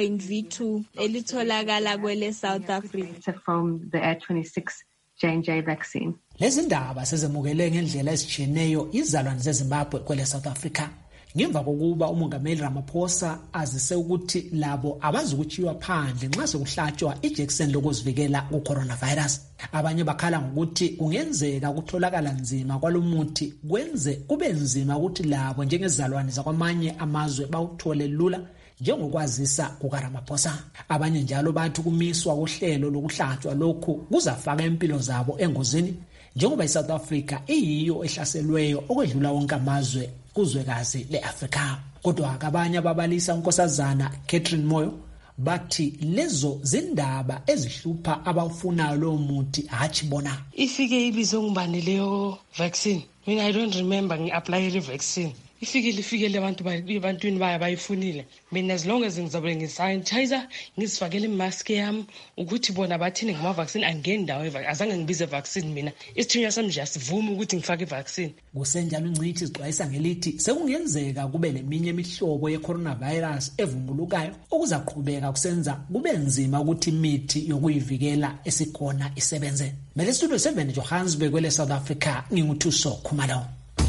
V two elitholakala kwele South Africa. From the A twenty-six J and J vaccine. Lezi ndaba sezemukele ngendlela ezitshiyeneyo izalwane zeZimbabwe kwele South Africa. Ngemva kokuba umongameli Ramaphosa azise ukuthi labo abazukuchiwa phandle nxa sekuhlatshwa ijekiseni lokuzivikela ku-coronavirus. Abanye bakhala ngokuthi kungenzeka ukutholakala nzima kwalomuthi kwenze kube nzima ukuthi labo njengezalwane zakwamanye amazwe bawuthole lula njengokwazisa kukaRamaphosa. Abanye njalo bathi kumiswa kohlelo lokuhlatshwa lokhu kuzafaka impilo zabo engozini njengoba iSouth Africa iyiyo ehlaselweyo okwedlula wonke amazwe kuzwekazi leAfrika. Kodwa abanye ababalisa unkosazana Catherine Moyo bathi lezo zindaba ezihlupha abafuna lo muthi hathi bona. Ifike ibizo ngibani leyo vaccine. Mina I don't remember ngi-apply le vaccine. Ifike lifikele abantu bantwini baya bayifunile. Mina as long as ngizabe ngisanitizer ngisifakele imask yami ukuthi bona bathini ngama vaccine angeni ndawo azange ngibize vaccine mina. Isithunywa sami nje asivumi ukuthi ngifake vaccine. Kusenjalo ingcithi izixwayisa ngelithi sekungenzeka kube leminye imihlobo ye-coronavirus evumbulukayo okuzaqhubeka kusenza kube nzima ukuthi imithi yokuyivikela esikhona isebenze. Mele Studio seven Johannesburg kwele South Africa nginguthuso Khumalo.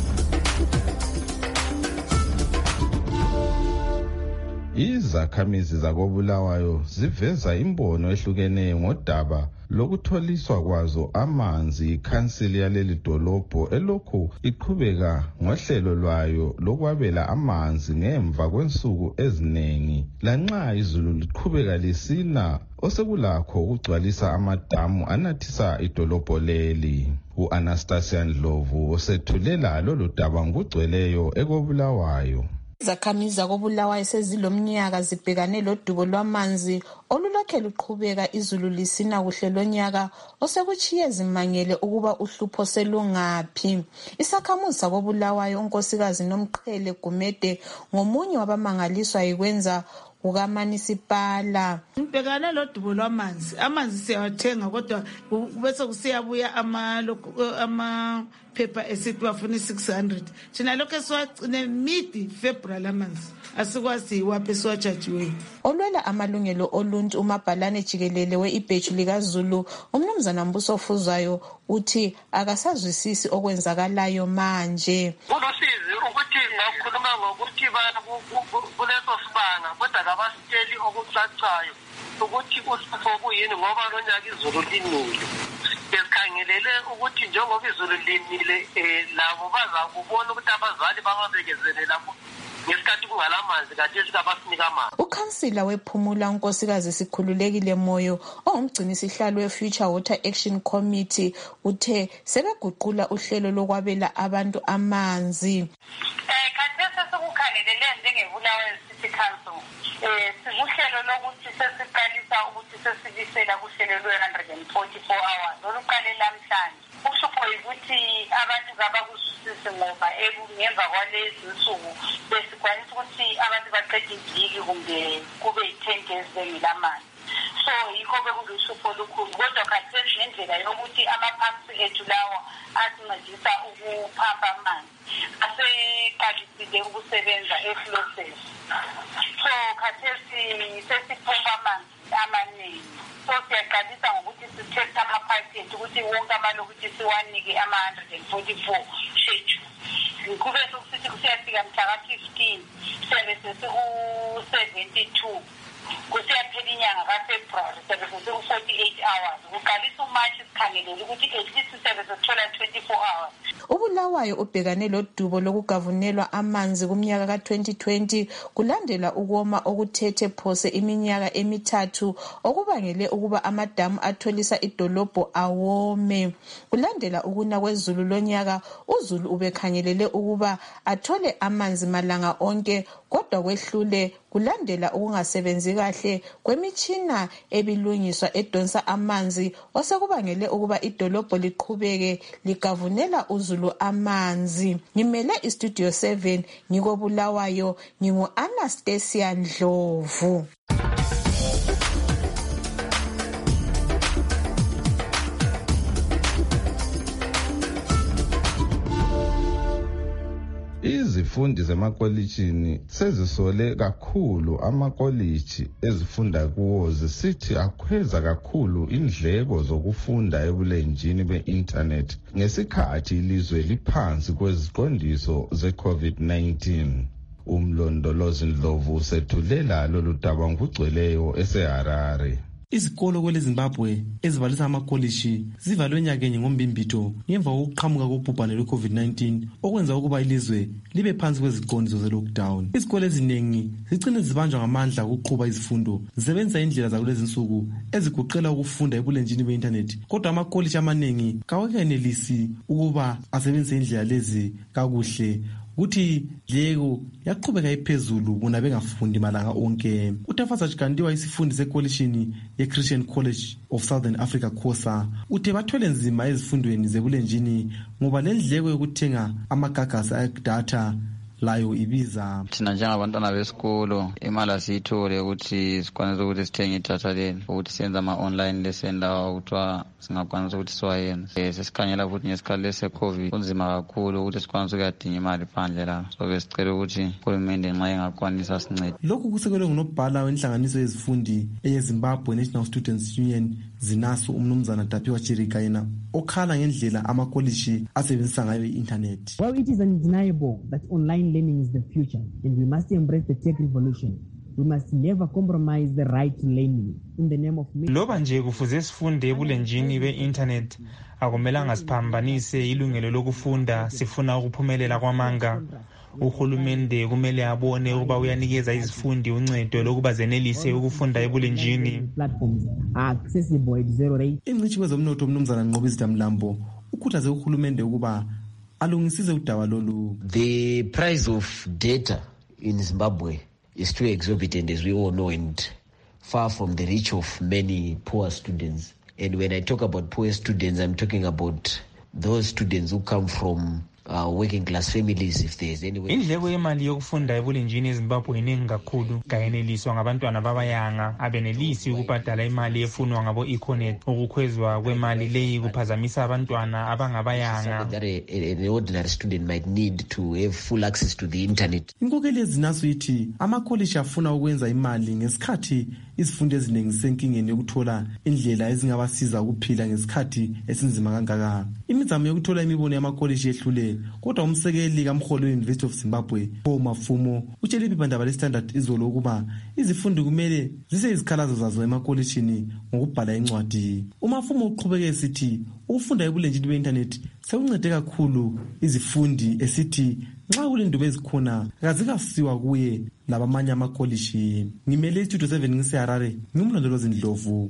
Izakhamizi zakobulawayo ziveza imbono ehlukeneyo ngodaba lokutholiswa kwazo amanzi. Ikhansili yaleli dolobho elokhu iqhubeka ngohlelo lwayo lokwabela amanzi ngemva kwensuku eziningi lanxa izulu liqhubeka lisina osekulakho ukugcwalisa amadamu anathisa idolobho leli. U-Anastasia Ndlovu osethulela lolu daba ngokugcweleyo ekobulawayo. Izakhamizi zakobulawayo sezilomnyaka zibhekane lodubo lwamanzi olulokhe luqhubeka izulu lisina kuhle lonyaka osekuchiye zimangele ukuba uhlupho selungaphi. Isakhamuzi sakobulawayo unkosikazi Nomqhele Gumede ngomunye wabamangaliswa yikwenza kukaManisipala. Ngibhekane lodubo lwamanzi, amanzi siyawathenga kodwa bese kusiyabuya ama ama paper esithi bafuna six hundred. Thina lokho siwagcine mid February amanzi asikwazi iwaphe siwajajiwe. Olwela amalungelo oluntu umabhalane jikelele we-ibheju likaZulu umnumzana Mbuso Fuzayo uthi akasazwisisi okwenzakalayo manje. Kulosizi ukuthi ngakhuluma ngokuthi bana kuleso sibanga kodwa kabasitsheli okucacayo ukuthi uhlupho kuyini ngoba lonyaka izulu linile. Besikhangelele ukuthi njengoba izulu linile labo baza kubona ukuthi abazali bababekezele lapho ngesikhathi kungalamanzi kade sikabasinika amanzi. Ukhansila wePhumula uNkosikazi Sikhululekile Moyo ongumgcini sihlalo weFuture Water Action Committee uthe sebeguqula uhlelo lokwabela abantu amanzi. Eh khathesi sokukhangelele njengeBulawayo City Council eh sikuhlelo lokuthi sesiqalisa ukuthi sesibisela kuhlelo lwe one hundred forty-four hours oluqale namhlanje. Uhlupho ukuthi abantu abakuzwisisi ngoba ngemva kwalezi nsuku besikwanisa ukuthi abantu baqede iviki kumbe kube ten days bengilamanzi. So yikho bekuhlupho olukhulu kodwa khathesi ngendlela yokuthi amapumps ethu lawo asincedisa ukuphampa amanzi aseqalisile ukusebenza eflosses. So khathesi sesiphampa amanzi amaningi. So siyaqalisa ngokuthi sitest ama-pipe ethu ukuthi wonke amalo ukuthi siwanike ama one hundred forty-four schedule. Kube sokusithi kusiyafika mhla ka fifteen siyabe sesiku-seventy-two. Kusiyaphela inyanga kaFebruary siyabe sesiku-forty-eight hours. Kuqalisa uMarch sikhangelele ukuthi at least siyabe sesithola twenty-four hours. uBulawayo ubhekane lodubo lokugavunelwa amanzi kumnyaka ka twenty twenty kulandela ukoma okuthethe phose iminyaka emithathu okubangele ukuba amadamu atholisa idolobho awome. Kulandela ukuna kwezulu lonyaka uZulu ubekhangelele ukuba athole amanzi malanga onke kodwa kwehlule kulandela ukungasebenzi kahle kwemitshina ebilungiswa edonsa amanzi osekubangele ukuba idolobho liqhubeke ligavunela uZulu amanzi. Ngimele iStudio seven ngikoBulawayo ngingu Anastasia Ndlovu. Izifundi zemakolitshini sezisole kakhulu amakolitshi ezifunda kuwo zisithi akhweza kakhulu indleko zokufunda ebulenjini be-internet ngesikhathi ilizwe liphansi kweziqondiso ze-COVID nineteen. Umlondolozi Ndlovu usethulela lolu daba ngokugcweleyo eseHarare. Izikolo kwele Zimbabwe ezibalisa amakolishi zivalwe nyakenye ngombimbito ngemva kokuqhamuka kobhubhane lwe-COVID nineteen okwenza ukuba ilizwe libe phansi kweziqondiso ze-lockdown. Izikolo eziningi zicine zibanjwa ngamandla ukuqhuba izifundo zisebenza indlela zakulezi nsuku eziguqela ukufunda ebulenjini be-internet kodwa amakolishi amaningi kawakenelisi ukuba asebenzise indlela lezi kakuhle kuthi ndleko yaqhubeka iphezulu bona bengafundi malanga onke. uTafaza Chikandiwa isifundi sekolishini ye-Christian College of Southern Africa Khosa uthe bathwele nzima ezifundweni zebulenjini ngoba le ndleko yokuthenga amagagasi ayedatha layo ibiza. Thina njengabantwana besikolo imali asiyithole ukuthi sikwanise ukuthi sithenge idatha leli ukuthi senze ama-online lesson lawa kuthiwa singakwanisa ukuthi siwayenze. Sesikhangela ukuthi ngesikhathi lese-COVID kunzima kakhulu ukuthi sikwanise ukuyadinga imali phandle la. So besicela ukuthi uhulumende nxa engakwanisa sincede. Lokhu kusekelwe ngunobhala wenhlanganiso yezifundi eyeZimbabwe National Students Union ZINASU umnumzana Dapiwa Chirika yena okhala ngendlela amakolishi asebenzisa ngayo i-internet. Well, it is undeniable that online learning is the future and we must embrace the tech revolution. We must never compromise the right to learning in the name of loba nje kufuze sifunde ebulenjini be-internet akumelanga siphambanise ilungelo lokufunda sifuna ukuphumelela kwamanga. Uhulumende kumele abone ukuba uyanikeza izifundi uncedo lokuba zenelise ukufunda ebulenjini. Ingcitshi kwezomnotho umnumzana Nqobizita Mlambo ukhuthaze uhulumende ukuba alungisise udaba lolu. The price of data in Zimbabwe is too exorbitant, as we all know, and far from the reach of many poor students. And when I talk about poor students, I'm talking about those students who come from Uh, working class families. If there is any way indleko yemali yokufunda ebulenjini eZimbabwe iningi kakhulu kayeneliswa ngabantwana babayanga abenelisi ukubhadala imali efunwa ngabo Econet. Ukukhwezwa kwemali leyi kuphazamisa abantwana abangabayanga. That an ordinary student might need to have full access to the internet. Inkokeli yeZINASU ithi amakolishi afuna ukwenza imali ngesikhathi izifundo eziningi zisenkingeni yokuthola indlela ezingabasiza ukuphila ngesikhathi esinzima kangaka. Imizamo yokuthola imibono yamakolishi yehlule kodwa umsekeli kamholo we-University of Zimbabwe Paul Mafumo utshele iphephandaba leStandard izolo ukuba izifundi kumele zise izikhalazo zazo emakolishini ngokubhala incwadi. uMafumo uqhubeke esithi ukufunda ebulenjini be-internet sekuncede kakhulu izifundi esithi nxa kulendubo ezikhona kazikasiwa kuye labamanye amakolishi. Ngimele istudio seven ngiseharare, ngimlondolozi Ndlovu.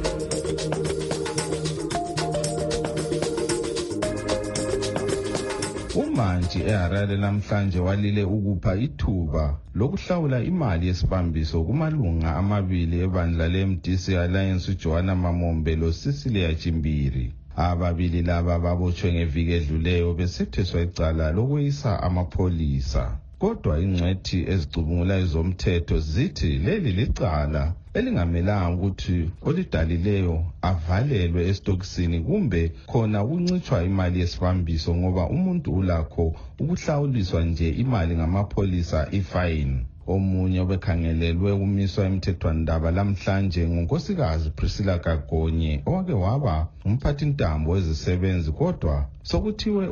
Umantshi eHarare namhlanje walile ukupha ithuba lokuhlawula imali yesibambiso kumalunga amabili ebandla le-M D C Alliance uJoanna Mamombe lo Cecilia Chimbiri. Ababili laba babotshwe ngeviki edluleyo besetheswa icala lokweyisa amapholisa. Kodwa ingcwethi ezicubungula ezomthetho zithi leli licala elingamelanga ukuthi olidalileyo avalelwe estokisini kumbe khona ukuncitshwa imali yesibambiso ngoba umuntu ulakho ukuhlawuliswa nje imali ngamapholisa ifine. Omunye obekhangelelwe ukumiswa emthethwandaba lamhlanje ngunkosikazi Priscilla Kagonye owake waba umphathintambo wezisebenzi kodwa sokuthiwe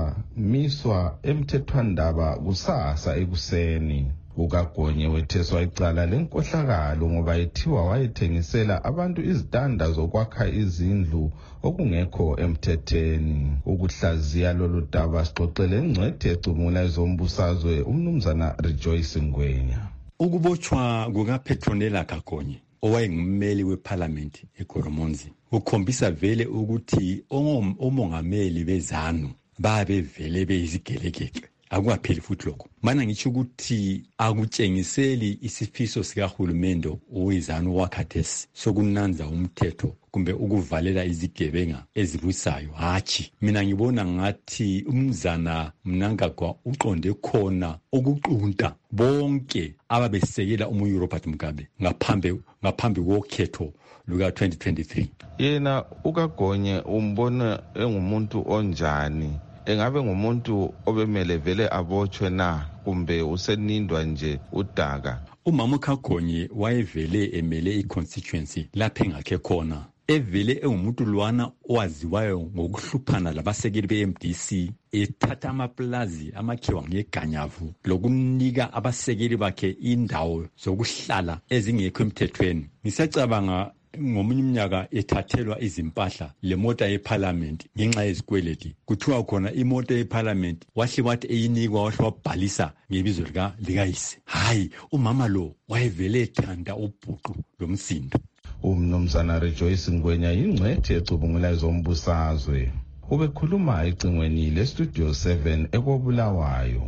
uzamiswa emthethwandaba kusasa ekuseni. UKagonye wetheswa icala lenkohlakalo ngoba ethiwa wayethengisela abantu izitanda zokwakha izindlu okungekho emthetheni. Ukuhlaziya lolu daba sixoxele ingcwethi ecubungula ezombusazwe umnumzana Rejoice Ngwenya. Ukubotshwa kukaPetronella Kagonye owayengummeli weParliament eGoromonzi ukhombisa vele ukuthi omongameli bezanu babe vele beyizigelekeke. Akukapheli futhi lokho. Mana ngitsho ukuthi akutshengiseli isifiso sikahulumende owezanu wakhathesi sokunanza umthetho kumbe ukuvalela izigebenga ezibusayo. Hachi, mina ngibona ngathi umzana Mnangagwa uqonde khona ukuqunta bonke ababesekela uMurophat Mugabe ngaphambi ngaphambi kokhetho luka twenty twenty-three. Yena uKagonye umbona engumuntu onjani? Engabe ngumuntu obemele vele abotshwe na kumbe usenindwa nje udaka? Umama Kagonye wayevele emele i-constituency lapha engakhe khona. Evele engumuntu lwana owaziwayo ngokuhluphana labasekeli be-M D C, ethatha amaplazi amakhiwa ngeganyavu lokunika abasekeli bakhe indawo zokuhlala ezingekho emthethweni. Ngisacabanga ngomunye umnyaka ethathelwa izimpahla lemota yeParliament ngenxa yezikweleti. Kuthiwa khona imota yeParliament wahle wathi eyinikwa wahle wabhalisa ngebizo lika likayise. Hayi, umama lo wayevele ethanda ubhuqu lomsindo. Umnumzana Rejoice Ngwenya ingcwethi ecubungula ezombusazwe. Ubekhuluma ecingweni lestudio seven ekobulawayo.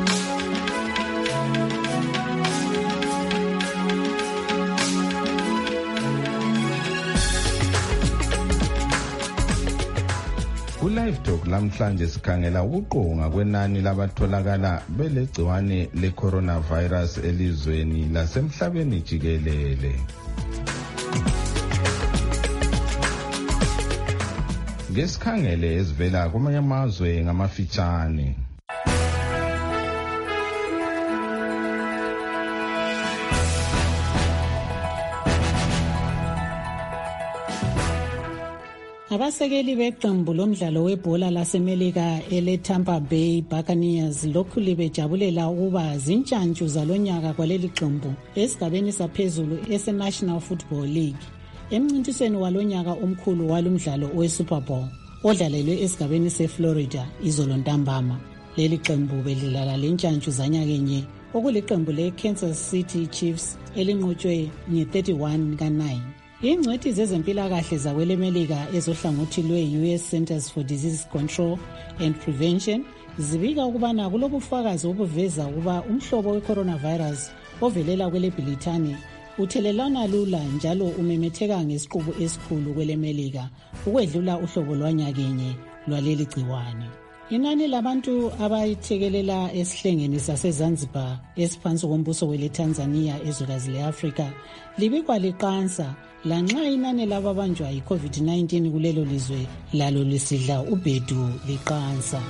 Ku-Live Talk lamhlanje sikhangela ukuqonga kwenani labatholakala belegciwane le-coronavirus elizweni lasemhlabeni jikelele. Ngesikhangele ezivela kwamanye amazwe ngamafitshane. Abasekeli beqembu lomdlalo webhola lasemelika ele-Tampa Bay Buccaneers lokhu bejabulela ukuba zintshantshu zalonyaka kwaleli qembu esigabeni saphezulu ese-National Football League emncintisweni walonyaka omkhulu walumdlalo we-Super Bowl odlalelwe esigabeni se-Florida izolo ntambama. Leli qembu belidlala lentshantshu zanyakenye okuliqembu le-Kansas City Chiefs elinqotshwe nge-thirty-one ka nine. Ingcwethi zezempilakahle zakwelemelika ezohlangothi lwe-U S Centers for Disease Control and Prevention zibika ukubana kulobufakazi obuveza ukuba umhlobo we-coronavirus ovelela kwele-Britani uthelelana lula njalo umemetheka ngesiqubu esikhulu kwelemelika ukwedlula uhlobo lwanyakenye lwaleli gciwane. Inani labantu abayithekelela esihlengeni saseZanzibar esiphansi kombuso wele-Tanzania ezwekazi le-Afrika libikwa liqansa lanxa inani lababanjwa yi-COVID nineteen kulelo lizwe lalo lisidla ubhedu liqansa.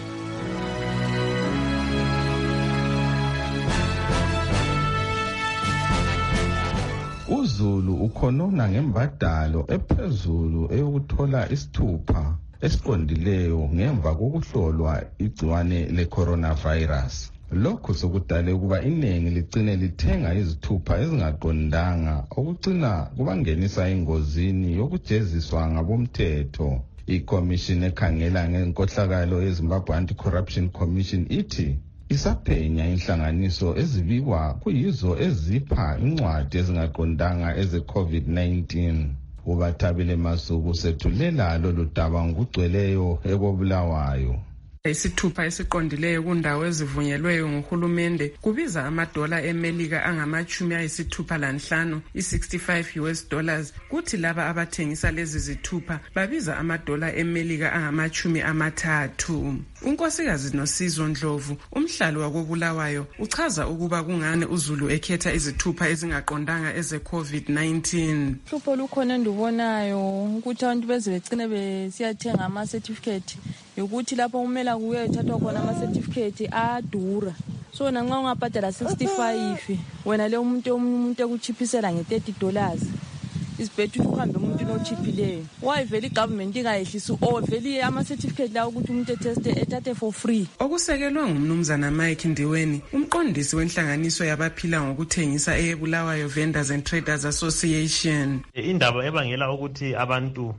UZulu ukhonona ngembadalo ephezulu eyokuthola isithupha esiqondileyo ngemva kokuhlolwa igciwane le-coronavirus. Lokhu sokudale ukuba iningi ligcine lithenga izithupha ezingaqondanga okucina kubangenisa engozini yokujeziswa ngabomthetho. ikomishini ekhangela ngenkohlakalo eZimbabwe Anti-Corruption Commission ithi isaphenya inhlanganiso ezibikwa kuyizo ezipha incwadi ezingaqondanga eze-COVID nineteen. Ubathabile Masuku sethulela lolu daba ngokugcweleyo ekobulawayo. Isithupha esiqondileyo kundawo ezivunyelweyo nguhulumende kubiza amadola emelika angamachumi ayisithupha lanhlanu i-sixty-five U S dollars, kuthi laba abathengisa lezi zithupha babiza amadola emelika angamachumi amathathu. Unkosikazi Nosizo Ndlovu, umhlali wakobulawayo, uchaza ukuba kungane uZulu ekhetha izithupha ezingaqondanga eze-COVID nineteen. Hlupho lukhona endibonayo ukuthi abantu beze begcine besiyathenga ama-certificate ukuthi lapho kumele kuye thathwa khona ama-certificate adura. So nanxa ungabhadala sixty-five wena le umuntu umuntu ekuchiphisela nge-thirty dollars. Isibhethu uhambe umuntu nochiphileyo. Why vele igovernment ingayehlisi o vele ama-certificate la ukuthi umuntu eteste ethathe for free. Okusekelwa ngumnumzana Mike Ndiweni, umqondisi wenhlanganiso yabaphila ngokuthengisa eyeBulawayo Vendors and Traders Association. Indaba ebangela ukuthi abantu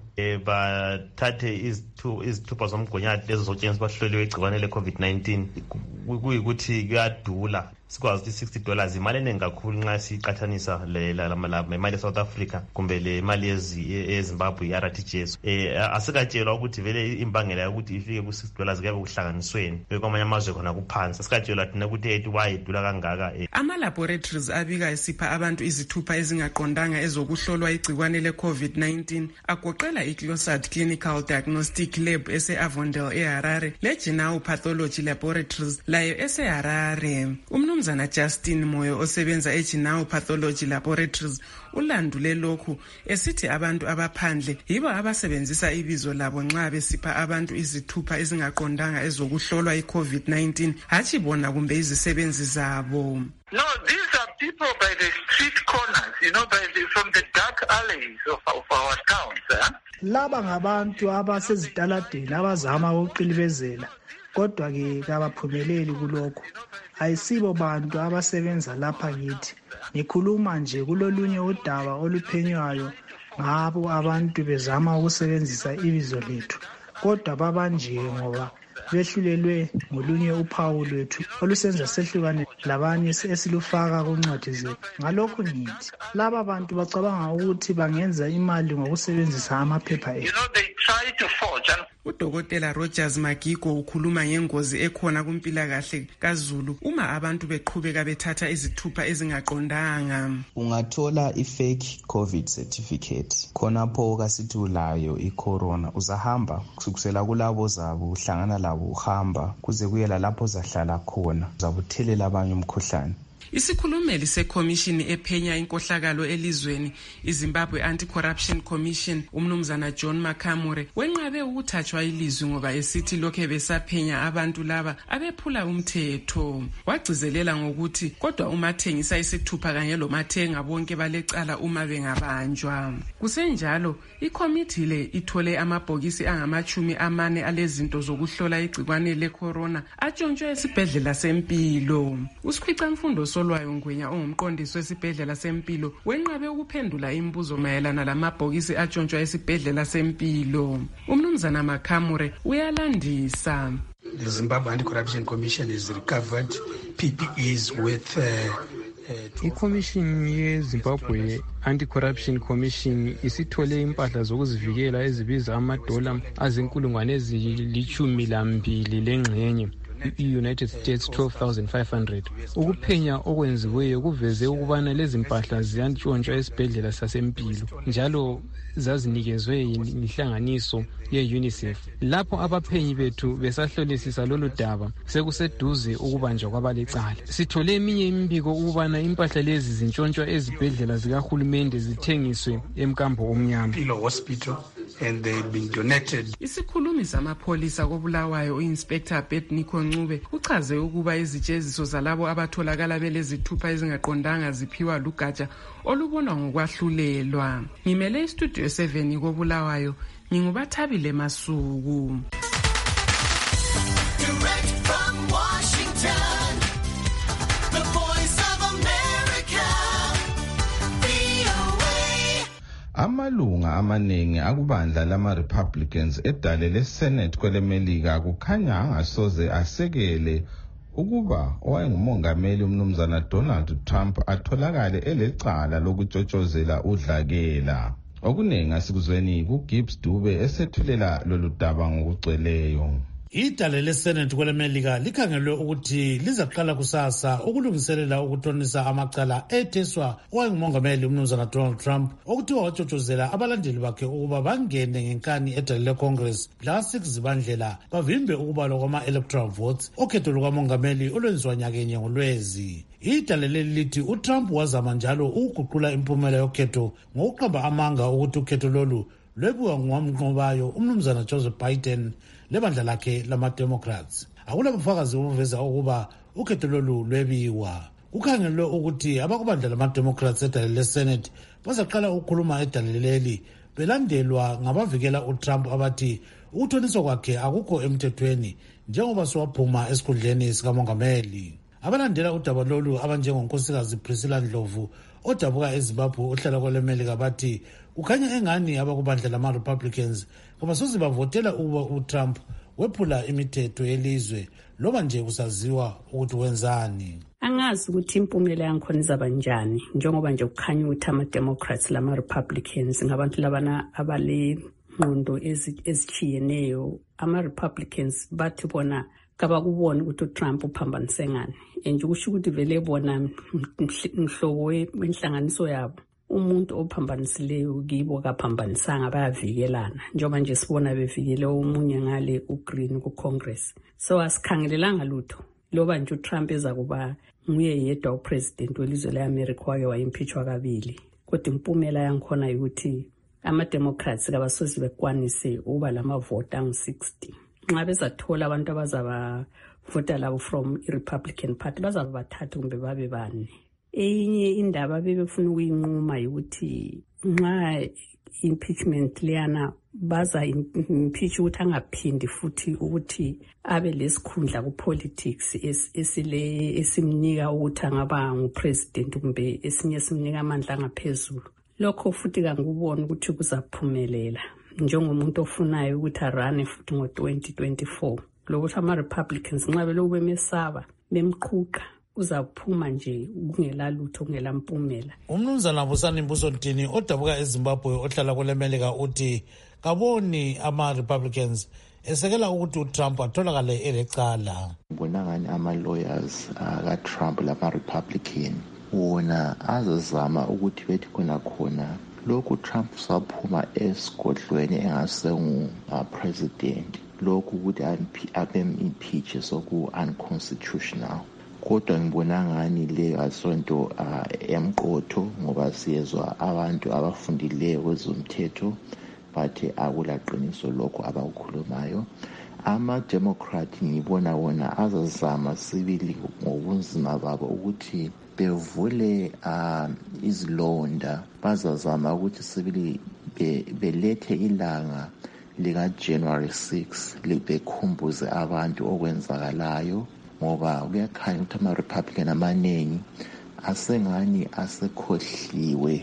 bathathe izithupha zomgonyati lezo zotshengiswa bahloliwe igciwane le-COVID nineteen kuyikuthi kuyadula. Sikwazi ukuthi sixty dollars imali eningi kakhulu nxa siqathanisa lemali eSouth Africa kumbe le mali eZimbabwe i-R T G S. Eh asikatshelwa ukuthi vele imbangela yokuthi ifike ku six dollars kuyabe kuhlanganisweni kwamanye amazwe khona kuphansi. Asikatshelwa thina ukuthi ethi wayedula kangaka. Ama laboratories abika esipha abantu izithupha ezingaqondanga ezokuhlolwa igciwane le-COVID nineteen agoqela iClosad Clinical Diagnostic Lab ese-Avondale eHarare le-Genau Pathology Laboratories layo ese-Harare. Umnumzana Justin Moyo osebenza eGenau Pathology Laboratories ulandule lokhu esithi abantu abaphandle yibo abasebenzisa ibizo labo nxa besipha abantu izithupha ezingaqondanga ezokuhlolwa i-COVID nineteen hatshi bona kumbe izisebenzi zabo. No, these are people by the street corners, you know, by the, from the dark alleys of, of our towns. Eh? Laba ngabantu abasezitaladeni abazama ukuqilibezela kodwa ke kabaphumeleli kulokho. Ayisibo bantu abasebenza lapha kithi. Nikhuluma nje kulolunye udaba oluphenywayo ngabo abantu bezama ukusebenzisa ibizo lethu kodwa babanjiwe ngoba behlulelwe ngolunye uphawu lwethu olusenza sehlukane labanye esilufaka kuncwadi zethu. Ngalokho ngithi laba bantu bacabanga ukuthi bangenza imali ngokusebenzisa amaphepha ethu. Udokotela Rogers Magigo ukhuluma ngengozi ekhona kumpilakahle kaZulu uma abantu beqhubeka bethatha izithupha ezingaqondanga. Ungathola i-fake COVID certificate khonapho kasithi ulayo i-corona uzahamba kusukela kulabo zabo uhlangana labo uhamba kuze kuyela lapho zahlala khona uzabuthelela abanye umkhuhlane. Isikhulumeli sekhomishini ephenya inkohlakalo elizweni iZimbabwe Anti-Corruption Commission umnumzana John Makamure wenqabe ukuthathwa ilizwi ngoba esithi lokho besaphenya abantu laba abephula umthetho. Wagcizelela ngokuthi kodwa umathengisa isithupha kanye lomathenga bonke balecala uma bengabanjwa. Kusenjalo ikomiti le ithole amabhokisi angamachumi amane alezinto zokuhlola igciwane le-corona atshontshwe esibhedlela sempilo. Usikhwica mfundo Solwayo Ngwenya ongumqondisi wesibhedlela sempilo wenqabe ukuphendula imibuzo mayelana lamabhokisi atshontshwa esibhedlela sempilo. Umnumzana Makamure uyalandisa. The Zimbabwe Anti-Corruption Commission has recovered P P Es with uh, ikhomishini yeZimbabwe Anti-Corruption Commission isithole impahla zokuzivikela ezibiza amadola azinkulungwane ezilithumi lambili lengxenye i-United States twelve thousand five hundred. Ukuphenya okwenziweyo kuveze ukubana lezi mpahla ziyantshontshwa esibhedlela sasempilo njalo zazinikezwe yinhlanganiso ye-UNICEF. Lapho abaphenyi bethu besahlolisisa lolu daba sekuseduze ukubanjwa kwabalecala. Sithole eminye imibiko ukubana impahla lezi zintshontsha ezibhedlela zikahulumende zithengiswe emkambo omnyama. And they've been donated. Isikhulumi samapholisa kobulawayo uInspector Beth Nico Ncube uchaze ukuba izitsheziso zalabo abatholakala belezithupha ezingaqondanga ziphiwa lugatsha olubonwa ngokwahlulelwa. Ngimele istudio seven kobulawayo ngingubathabile Masuku. Direct from Washington, the voice of America, V O A. amalunga amaningi akubandla lama-Republicans edale le-Senate kwelemelika kukhanya angasoze asekele ukuba owayengumongameli umnumzana Donald Trump atholakale elecala lokutshotshozela udlakela. Okuningi asikuzweni kuGibbs Dube esethulela lolu daba ngokugcweleyo. Idale leSenate kwelemelika likhangelwe ukuthi lizaqala kusasa ukulungiselela ukuthonisa amacala etheswa owayengumongameli umnumzana Donald Trump okuthiwa watshotshozela abalandeli bakhe ukuba bangene ngenkani edale leCongress mhla six zibandlela bavimbe ukubalwa kwama-electoral votes okhetho lukamongameli olwenziwa nyakenye ngolwezi. Idale leli lithi uTrump wazama njalo ukuguqula impumela yokhetho ngokuqamba amanga ukuthi ukhetho lolu lwebiwa ngowamnqobayo umnumzana Joseph Biden lebandla lakhe lama-Democrats. Akulabufakazi obuveza ukuba ukhetho lolu lwebiwa. Kukhangelwe ukuthi abakubandla lama-Democrats edale leSenate bazaqala ukukhuluma edale leli belandelwa ngabavikela uTrump abathi ukuthoniswa kwakhe akukho emthethweni njengoba siwaphuma esikhundleni sikamongameli. Abalandela udaba lolu abanjengonkosikazi Priscilla Ndlovu odabuka eZimbabwe ohlala kwelemelika bathi kukhanya engani abakubandla lama-Republicans kabasoze bavotela ukuba uTrump wephula imithetho yelizwe loba nje kusaziwa ukuthi wenzani. Angazi ukuthi impumela yankhona izaba njani njengoba nje kukhanya ukuthi ama-Democrats lama-Republicans ngabantu labana abale ngqondo ezitshiyeneyo. Ama-Republicans bathi bona kabakubona ukuthi uTrump uphambanise ngani enje kusho ukuthi vele bona mhlobo wenhlanganiso yabo umuntu ophambanisileyo kibo kaphambanisanga bayavikelana njengoba nje sibona bevikele omunye ngale uGreen kuCongress. So asikhangelelanga lutho loba nje uTrump eza kuba nguye yedwa upresident welizwe leAmerica wake wayimpeachwa kabili kodwa impumela yankhona ukuthi ama-Democrats kabasoze bekwanise ukuba lamavoti angu sixty. Nxa bezathola abantu abazaba vota labo from i-Republican Party bazaba bathathu kumbe babe bane. Enye indaba bebefuna ukuyinquma ukuthi nxa impeachment leyana baza impeach ukuthi angaphindi futhi ukuthi abe lesikhundla ku-politics esile esimnika ukuthi angaba ngupresident kumbe esinye esimnika amandla angaphezulu. Lokho futhi kangikubona ukuthi kuzaphumelela njengomuntu ofunayo ukuthi arane futhi ngo-twenty twenty-four. Lokuthi ama-Republicans nxa beloku bemesaba bemqhuqa uzaphuma nje kungela lutho kungela mpumela. Umnumzana Busani Mbusontini odabuka eZimbabwe ohlala kwelemelika uthi kaboni ama-Republicans esekela ukuthi uTrump atholakale elecala. Ngibona ngani ama-lawyers ka-Trump lama-Republican wona azazama ukuthi bethi khona khona lokhu Trump saphuma esigodlweni engasengu-president lokhu ukuthi abem-impeach soku-unconstitutional. Kodwa ngibona ngani leyo asonto uh, emqotho ngoba siyezwa abantu abafundileyo kwezomthetho bathi akulaqiniso lokho abakukhulumayo. Ama-Democrat ngibona wona azazama sibili ngobunzima babo ukuthi bevule uh, izilonda bazazama ukuthi sibili be, belethe ilanga lika-January sixth bekhumbuze abantu okwenzakalayo ngoba kuyakhanya ukuthi ama-Republican amaningi asengani asekhohliwe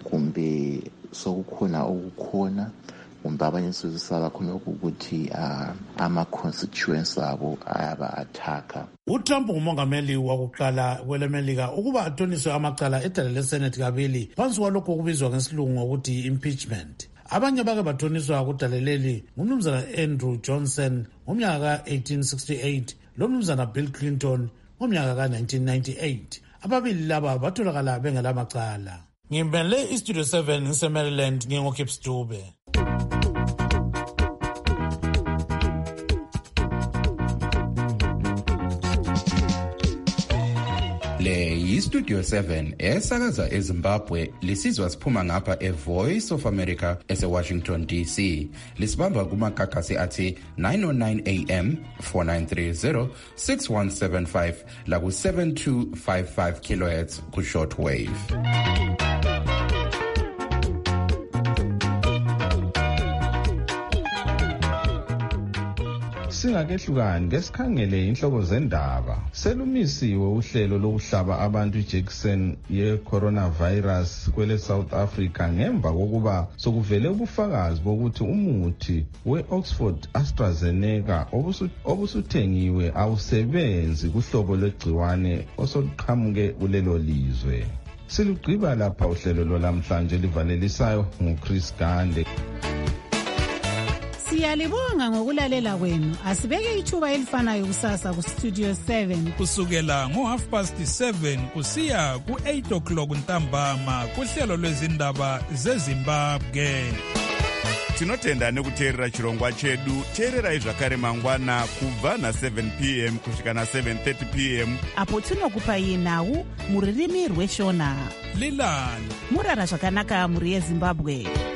kumbe sokukhona okukhona kumbe abanye sisaba khona ukuthi uh, ama-constituents abo ayaba-athaka. uTrump ngumongameli wakuqala kwelemelika ukuba athoniswe amacala edale leSenate kabili phansi kwalokho okubizwa ngesilungu ngokuthi impeachment. Abanye bake bathoniswa kudale leli ngumnumzana Andrew Johnson ngomnyaka ka-eighteen sixty-eight lomnumzana Bill Clinton ngomnyaka ka-nineteen ninety-eight. Ababili laba batholakala bengelamacala. Ngimbele iStudio seven ngise-Maryland ngingoKips Dube. Le yiStudio seven esakaza eZimbabwe lisizwa siphuma ngapha eVoice of America ese-Washington D C. Lisibamba kumakakasi athi nine oh nine A M, four nine three zero, six one seven five la ku seven two five five kilohertz ku shortwave. Singakehlukani ngesikhangele inhloko zendaba. Selumisiwe uhlelo lokuhlaba abantu ijekiseni ye-coronavirus kwele South Africa ngemva kokuba sokuvele ubufakazi bokuthi umuthi we-Oxford AstraZeneca obusuthengiwe awusebenzi kuhlobo lwegciwane osoluqhamuke kulelo lizwe. Silugqiba lapha uhlelo lwalamhlanje livalelisayo nguChris Gande. Siyalibonga ngokulalela kwenu. Asibeke ithuba elifanayo kusasa ku Studio seven kusukela ngo half past seven kusiya ku eight o'clock ntambama kuhlelo lwezindaba zeZimbabwe. Tinotenda nekuteerera chirongwa chedu. Teererai zvakare mangwana kubva na seven p m kusvika na seven thirty p m apo tinokupai nhau muririmi rweshona. Lilani murara zvakanaka muri yeZimbabwe.